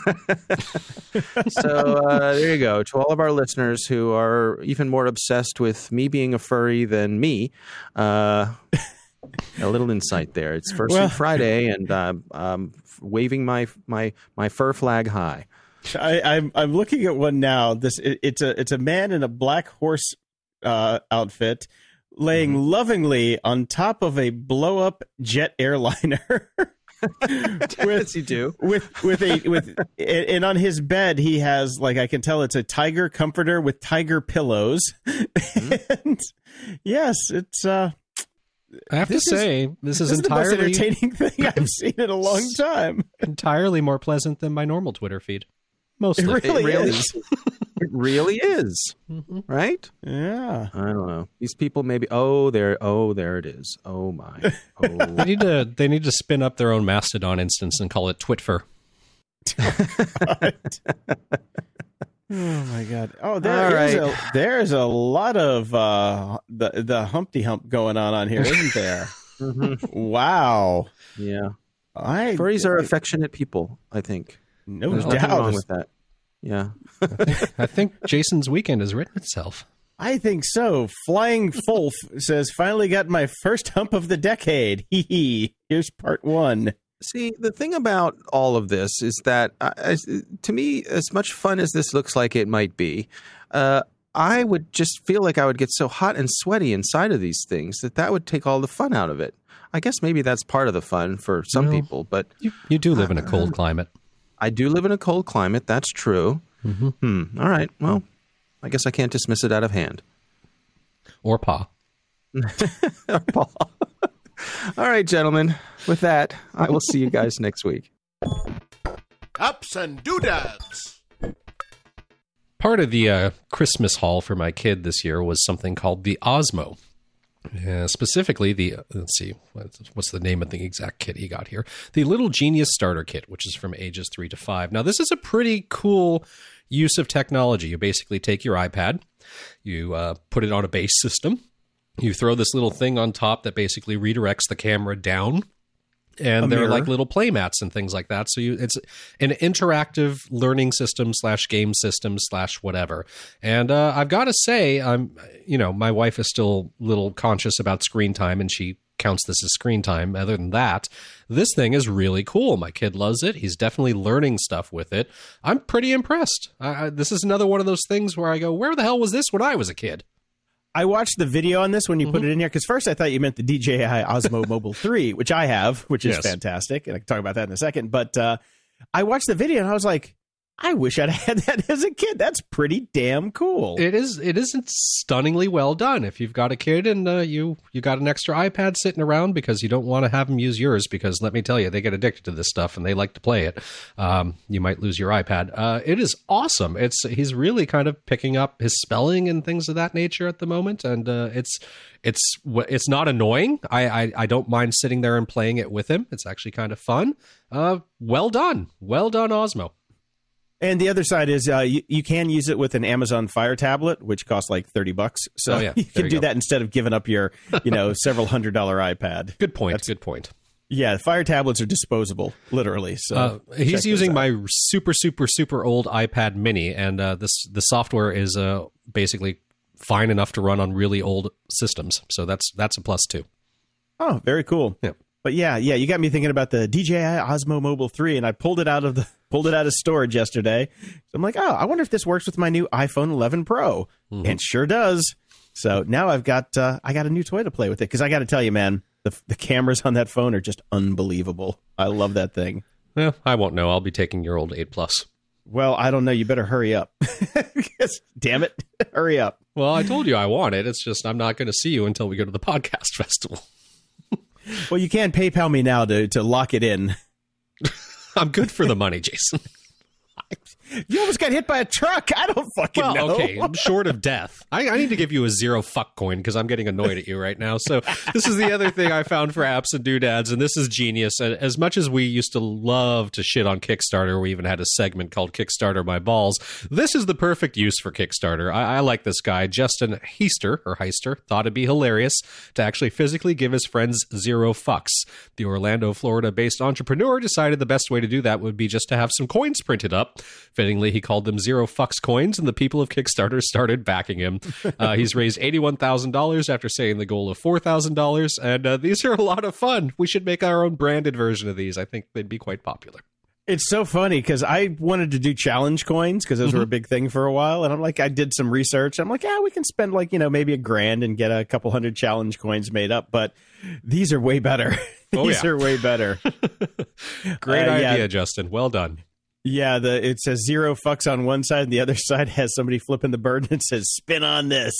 so uh, there you go. To all of our listeners who are even more obsessed with me being a furry than me, uh, a little insight there. It's Fursuit Well- Friday, and uh, um, waving my my my fur flag high. I, I'm I'm looking at one now. This it, it's a it's a man in a black horse uh, outfit, laying Mm-hmm. lovingly on top of a blow up jet airliner. Yes, you do. with with a with and on his bed he has, like, I can tell it's a tiger comforter with tiger pillows. Mm-hmm. And yes, it's uh I have This to is- say, this this is is the most entirely entertaining thing I've seen in a long time. entirely more pleasant than my normal Twitter feed. Mostly. It really, It really is. It really is, Mhm. right? Yeah. I don't know. These people maybe. Oh, there. Oh, there it is. Oh my. They Oh. need to they need to spin up their own Mastodon instance and call it Twitfer. Oh my god! Oh, there All is right. a there's a lot of uh, the the Humpty Hump going on on here, isn't there? Mhm. Wow! Yeah. I Furries are affectionate people, I think. no There's nothing doubt. wrong with that. Yeah. I think Jason's weekend has written itself. I think so. Flying Fulf says, finally got my first hump of the decade. Hee hee. Here's part one. See, the thing about all of this is that, uh, as, to me, as much fun as this looks like it might be, uh, I would just feel like I would get so hot and sweaty inside of these things that that would take all the fun out of it. I guess maybe that's part of the fun for some well, people, but you, you do live in a cold climate. I do live in a cold climate. That's true. Mm-hmm. Hmm. All right. Well, I guess I can't dismiss it out of hand. Or paw. Or paw. All right, gentlemen. With that, I will see you guys next week. Ups and doodads. Part of the uh, Christmas haul for my kid this year was something called the Osmo. Uh, specifically, the uh, let's see, what's, what's the name of the exact kit he got here? The Little Genius Starter Kit, which is from ages three to five. Now, this is a pretty cool use of technology. You basically take your iPad, you uh, put it on a base system, you throw this little thing on top that basically redirects the camera down. And A they're mirror. like little play mats and things like that. So you, it's an interactive learning system slash game system slash whatever. And uh, I've got to say, I'm, you know, my wife is still a little conscious about screen time, and she counts this as screen time. Other than that, this thing is really cool. My kid loves it. He's definitely learning stuff with it. I'm pretty impressed. I, I, this is another one of those things where I go, where the hell was this when I was a kid? I watched the video on this when you mm-hmm. put it in here, because first I thought you meant the D J I Osmo Mobile three, which I have, which is yes. fantastic. And I can talk about that in a second. But uh, I watched the video and I was like, I wish I'd had that as a kid. That's pretty damn cool. It is. It isn't stunningly well done. If you've got a kid and uh, you you got an extra iPad sitting around because you don't want to have them use yours, because let me tell you, they get addicted to this stuff and they like to play it. Um, you might lose your iPad. Uh, it is awesome. It's he's really kind of picking up his spelling and things of that nature at the moment, and uh, it's it's it's not annoying. I, I I don't mind sitting there and playing it with him. It's actually kind of fun. Uh, well done. Well done, Osmo. And the other side is uh, you, you can use it with an Amazon Fire tablet, which costs like thirty bucks. So oh, yeah. you can you do go. that instead of giving up your, you know, several hundred dollar iPad. Good point. That's, good point. Yeah, Fire tablets are disposable, literally. So uh, he's using my super, super, super old iPad Mini, and uh, this the software is uh, basically fine enough to run on really old systems. So that's that's a plus too. Oh, very cool. Yeah. But yeah, yeah, you got me thinking about the D J I Osmo Mobile three, and I pulled it out of the pulled it out of storage yesterday. So I'm like, oh, I wonder if this works with my new iPhone eleven Pro, mm-hmm. and it sure does. So now I've got uh, I got a new toy to play with it, because I got to tell you, man, the the cameras on that phone are just unbelievable. I love that thing. Well, I won't know. I'll be taking your old eight Plus. Well, I don't know. You better hurry up. Damn it, hurry up. Well, I told you I want it. It's just I'm not going to see you until we go to the podcast festival. Well, you can PayPal me now to, to lock it in. I'm good for the money, Jason. You almost got hit by a truck. I don't fucking well, know. Okay, I'm short of death. I, I need to give you a zero fuck coin because I'm getting annoyed at you right now. So this is the other thing I found for apps and doodads, and this is genius. And as much as we used to love to shit on Kickstarter, we even had a segment called Kickstarter My Balls. This is the perfect use for Kickstarter. I, I like this guy, Justin Heister, or Heister, thought it'd be hilarious to actually physically give his friends zero fucks. The Orlando, Florida-based entrepreneur decided the best way to do that would be just to have some coins printed up. Fittingly, he called them Zero Fucks coins, and the people of Kickstarter started backing him. Uh, he's raised eighty-one thousand dollars after setting the goal of four thousand dollars, and uh, these are a lot of fun. We should make our own branded version of these. I think they'd be quite popular. It's so funny because I wanted to do challenge coins because those mm-hmm. were a big thing for a while. And I'm like, I did some research. I'm like, yeah, we can spend like, you know, maybe a grand and get a couple hundred challenge coins made up. But these are way better. Oh, these yeah. are way better. Great uh, idea, yeah. Justin. Well done. Yeah, the it says zero fucks on one side, and the other side has somebody flipping the bird and it says spin on this.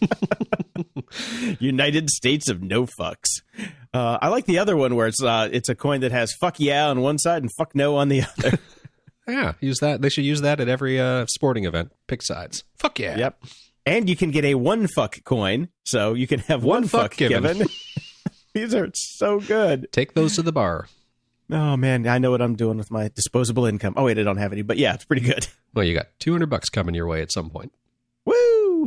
United States of no fucks. Uh, I like the other one where it's uh, it's a coin that has fuck yeah on one side and fuck no on the other. Yeah, use that. They should use that at every uh, sporting event. Pick sides. Fuck yeah. Yep. And you can get a one fuck coin, so you can have one, one fuck, fuck given. given. These are so good. Take those to the bar. Oh, man, I know what I'm doing with my disposable income. Oh, wait, I don't have any, but yeah, it's pretty good. Well, you got two hundred bucks coming your way at some point. Woo!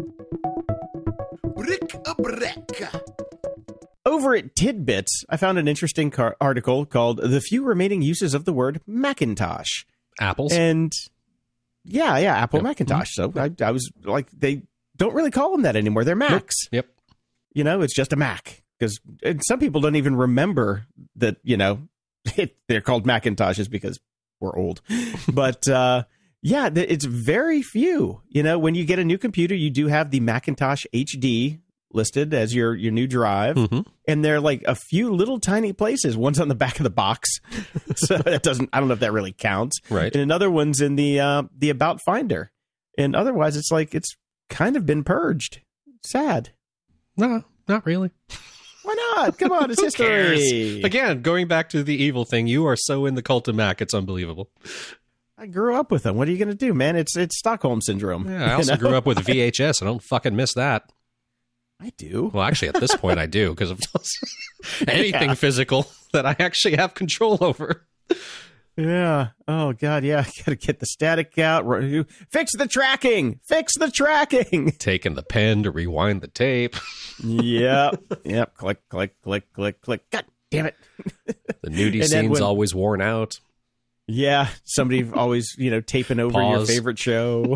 Brick a brick. Over at Tidbits, I found an interesting car- article called The Few Remaining Uses of the Word Macintosh. Apples? And yeah, yeah, Apple yep. Macintosh. So I, I was like, they don't really call them that anymore. They're Macs. Yep. You know, it's just a Mac. Because some people don't even remember that, you know, it, they're called Macintoshes because we're old. But, uh, yeah, it's very few. You know, when you get a new computer, you do have the Macintosh H D listed as your, your new drive. Mm-hmm. And they're like a few little tiny places. One's on the back of the box. So that doesn't, I don't know if that really counts. Right. And another one's in the, uh, the About Finder. And otherwise, it's like, it's kind of been purged. Sad. No, not really. Why not? Come on, it's Who history. cares? Again, going back to the evil thing, you are so in the cult of Mac, it's unbelievable. I grew up with them. What are you going to do, man? It's it's Stockholm syndrome. Yeah, I also you know? grew up with V H S. I don't fucking miss that. I do. Well, actually, at this point, I do because of anything yeah. physical that I actually have control over. Yeah. Oh, God. Yeah. Got to get the static out. Fix the tracking. Fix the tracking. Taking the pen to rewind the tape. Yep. Yep. Click, click, click, click, click. God damn it. The nudie scene's when, always worn out. Yeah. Somebody always, you know, taping over pause. Your favorite show.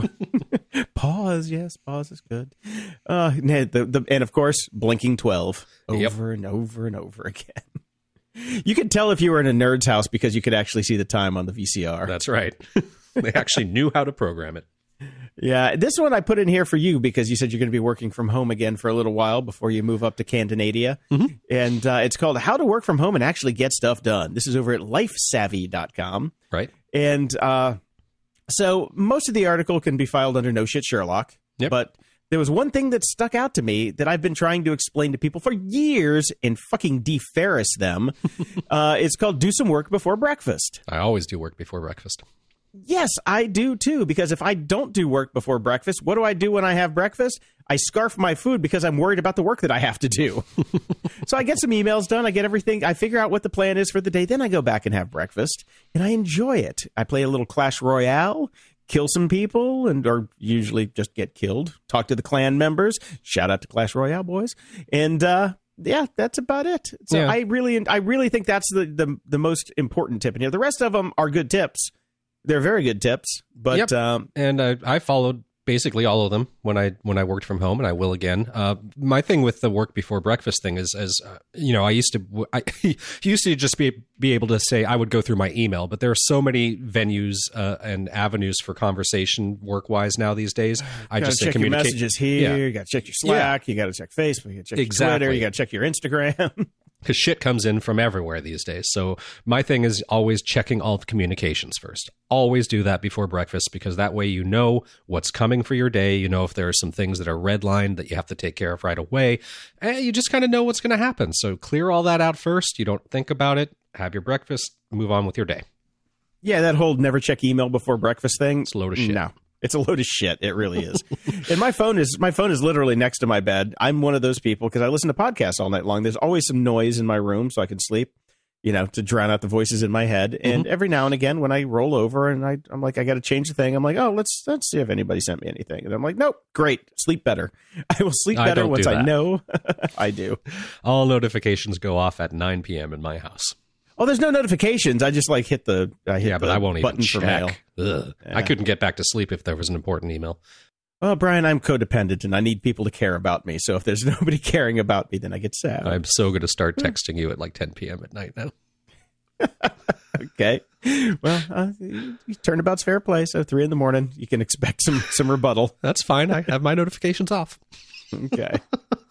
Pause. Yes. Pause is good. Uh, the, the, and of course, blinking twelve over yep. and over and over again. You could tell if you were in a nerd's house because you could actually see the time on the V C R. That's right. They actually knew how to program it. Yeah. This one I put in here for you because you said you're going to be working from home again for a little while before you move up to Candonadia. Mm-hmm. And uh, it's called How to Work from Home and Actually Get Stuff Done. This is over at life savvy dot com. Right. And uh, so most of the article can be filed under No Shit Sherlock. Yep. But there was one thing that stuck out to me that I've been trying to explain to people for years and fucking de-Ferris them. uh, it's called Do Some Work Before Breakfast. I always do work before breakfast. Yes, I do too, because if I don't do work before breakfast, what do I do when I have breakfast? I scarf my food because I'm worried about the work that I have to do. So I get some emails done. I get everything. I figure out what the plan is for the day. Then I go back and have breakfast, and I enjoy it. I play a little Clash Royale, kill some people, and or usually just get killed. Talk to the clan members. Shout out to Clash Royale boys. And uh, yeah, that's about it. So yeah. I really, I really think that's the, the the most important tip in here. The rest of them are good tips. They're very good tips, but yep. um, and I, I followed basically all of them when I when I worked from home, and I will again. Uh, my thing with the work before breakfast thing is, as uh, you know, I used to I used to just be be able to say I would go through my email, but there are so many venues uh, and avenues for conversation work wise now these days. I just check say your messages here. Yeah. You got to check your Slack. Yeah. You got to check Facebook. You got to check exactly. your Twitter. You got to check your Instagram. Because shit comes in from everywhere these days. So my thing is always checking all the communications first. Always do that before breakfast, because that way you know what's coming for your day. You know if there are some things that are redlined that you have to take care of right away. And you just kind of know what's going to happen. So clear all that out first. You don't think about it. Have your breakfast. Move on with your day. Yeah, that whole never check email before breakfast thing. It's a load of shit. No. It's a load of shit. It really is. And my phone is my phone is literally next to my bed. I'm one of those people because I listen to podcasts all night long. There's always some noise in my room so I can sleep, you know, to drown out the voices in my head. Mm-hmm. And every now and again, when I roll over and I, I'm like, I got to change the thing. I'm like, oh, let's let's see if anybody sent me anything. And I'm like, nope, great, sleep better. I will sleep better I once I know. I do. All notifications go off at nine p.m. in my house. Oh, there's no notifications. I just like hit the I hit yeah, but the I won't button even for mail. Yeah. I couldn't get back to sleep if there was an important email. Well, Brian, I'm codependent and I need people to care about me. So if there's nobody caring about me, then I get sad. I'm so going to start texting you at like ten p.m. at night now. Okay. Well, uh, turnabout's fair play. So three in the morning, you can expect some some rebuttal. That's fine. I have my notifications off. Okay.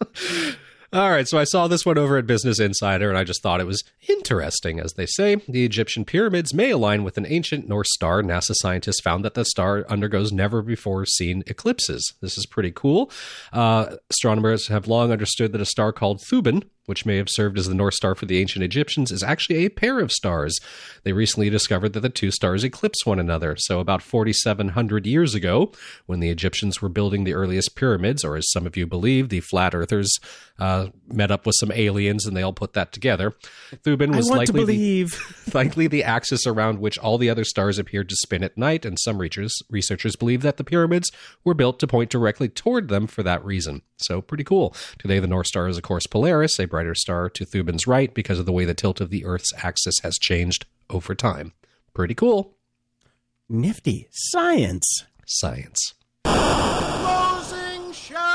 All right, so I saw this one over at Business Insider, and I just thought it was interesting. As they say, the Egyptian pyramids may align with an ancient North Star. NASA scientists found that the star undergoes never-before-seen eclipses. This is pretty cool. Uh, astronomers have long understood that a star called Thuban, which may have served as the North Star for the ancient Egyptians, is actually a pair of stars. They recently discovered that the two stars eclipse one another. So about forty-seven hundred years ago, when the Egyptians were building the earliest pyramids, or as some of you believe, the flat earthers uh, met up with some aliens and they all put that together. Thuban was I want likely, to believe. The, likely the axis around which all the other stars appeared to spin at night, and some researchers, researchers believe that the pyramids were built to point directly toward them for that reason. So pretty cool. Today, the North Star is, of course, Polaris, a brighter star to Thuban's right because of the way the tilt of the Earth's axis has changed over time. Pretty cool. Nifty. Science. Science. Closing shot.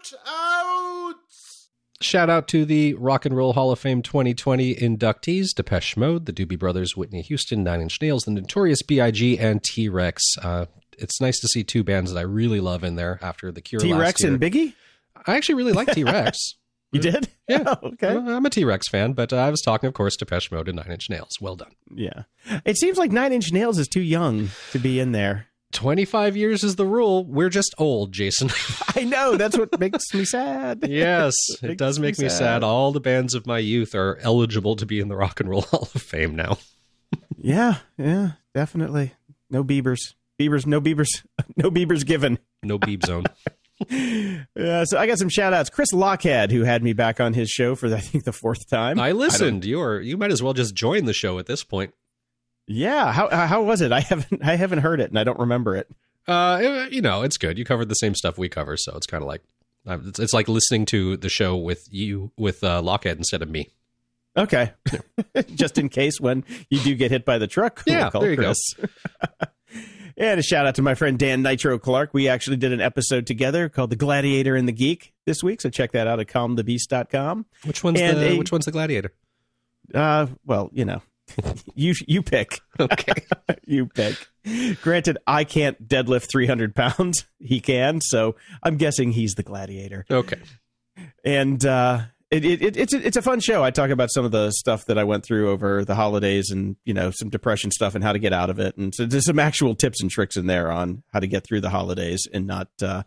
out! Shout out to the Rock and Roll Hall of Fame twenty twenty inductees: Depeche Mode, the Doobie Brothers, Whitney Houston, Nine Inch Nails, the Notorious B I G, and T-Rex. Uh, it's nice to see two bands that I really love in there after The Cure T-Rex last year. and Biggie? I actually really like T-Rex. You did? Yeah. Oh, okay. I'm a T-Rex fan, but uh, I was talking, of course, Depeche Mode and Nine Inch Nails. Well done. Yeah. It seems like Nine Inch Nails is too young to be in there. twenty-five years is the rule. We're just old, Jason. I know. That's what makes me sad. Yes, It it does makes make me me sad. sad. All the bands of my youth are eligible to be in the Rock and Roll Hall of Fame now. Yeah, yeah, definitely. No Biebers. Biebers, no Biebers. No Biebers given. No Beeb Zone. Yeah, so I got some shout outs. Chris Lockhead, who had me back on his show for, I think, the fourth time. I listened. You're you might as well just join the show at this point. Yeah, how how was it? I haven't I haven't heard it, and I don't remember it. Uh, it- you know, it's good. You covered the same stuff we cover, so it's kind of like uh, it's, it's like listening to the show with you with uh, Lockhead instead of me. Okay, just in case when you do get hit by the truck. we'll Yeah, call there you Chris. And a shout out to my friend Dan Nitro Clark. We actually did an episode together called The Gladiator and the Geek this week, so check that out at calm the beast dot com. Which one's And the a- Which one's the Gladiator? Uh, well, you know, you you pick. Okay. You pick. Granted, I can't deadlift three hundred pounds. He can, so I'm guessing he's the Gladiator. Okay. And uh, it, it, it, it's a, it's a fun show. I talk about some of the stuff that I went through over the holidays, and you know, some depression stuff and how to get out of it. And so there's some actual tips and tricks in there on how to get through the holidays and not uh,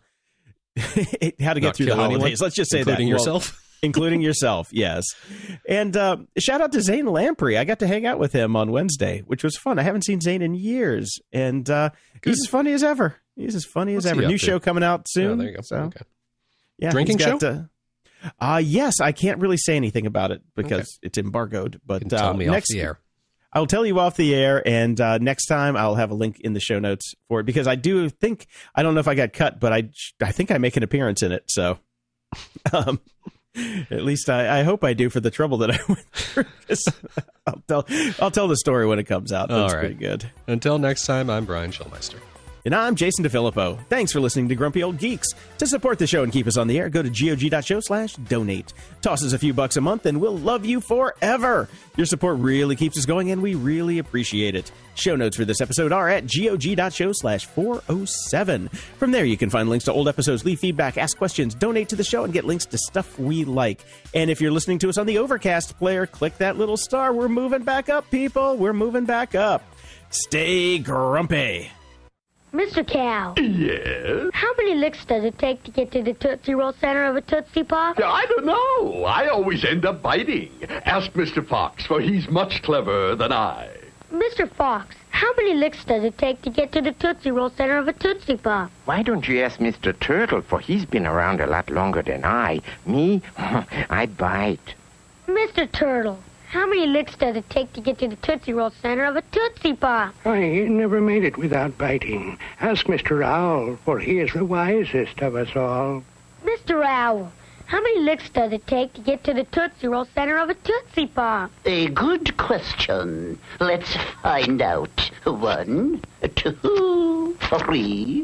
how to get Not through the kill anyone, holidays. Let's just say including that Well, yourself. including yourself, yes. And uh, shout out to Zane Lamprey. I got to hang out with him on Wednesday, which was fun. I haven't seen Zane in years, and uh, he's as funny as ever. He's as funny as What's he ever. up New to? show coming out soon. Oh, there you go. So, Okay. yeah, Drinking he's got, Uh, uh, yes, I can't really say anything about it because Okay. it's embargoed. But You can tell uh, me next, off the air. I'll tell you off the air, and uh, next time I'll have a link in the show notes for it because I do think I don't know if I got cut, but I I think I make an appearance in it. So, um, at least I, I hope I do for the trouble that I went through. I'll tell I'll tell the story when it comes out. That's All right. pretty good. Until next time, I'm Brian Schulmeister. And I'm Jason DeFilippo. Thanks for listening to Grumpy Old Geeks. To support the show and keep us on the air, go to gog.show slash donate. Toss us a few bucks a month and we'll love you forever. Your support really keeps us going and we really appreciate it. Show notes for this episode are at gog.show slash 407. From there, you can find links to old episodes, leave feedback, ask questions, donate to the show, and get links to stuff we like. And if you're listening to us on the Overcast player, click that little star. We're moving back up, people. We're moving back up. Stay grumpy. Mister Cow, Yes? how many licks does it take to get to the Tootsie Roll center of a Tootsie Pop? I don't know. I always end up biting. Ask Mister Fox, for he's much cleverer than I. Mister Fox, how many licks does it take to get to the Tootsie Roll center of a Tootsie Pop? Why don't you ask Mister Turtle, for he's been around a lot longer than I. Me? I bite. Mister Turtle, how many licks does it take to get to the Tootsie Roll center of a Tootsie Pop? I never made it without biting. Ask Mister Owl, for he is the wisest of us all. Mister Owl, how many licks does it take to get to the Tootsie Roll center of a Tootsie Pop? A good question. Let's find out. One, two, three,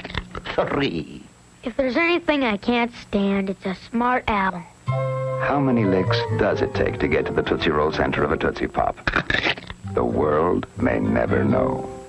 three. If there's anything I can't stand, it's a smart owl. How many licks does it take to get to the Tootsie Roll center of a Tootsie Pop? The world may never know.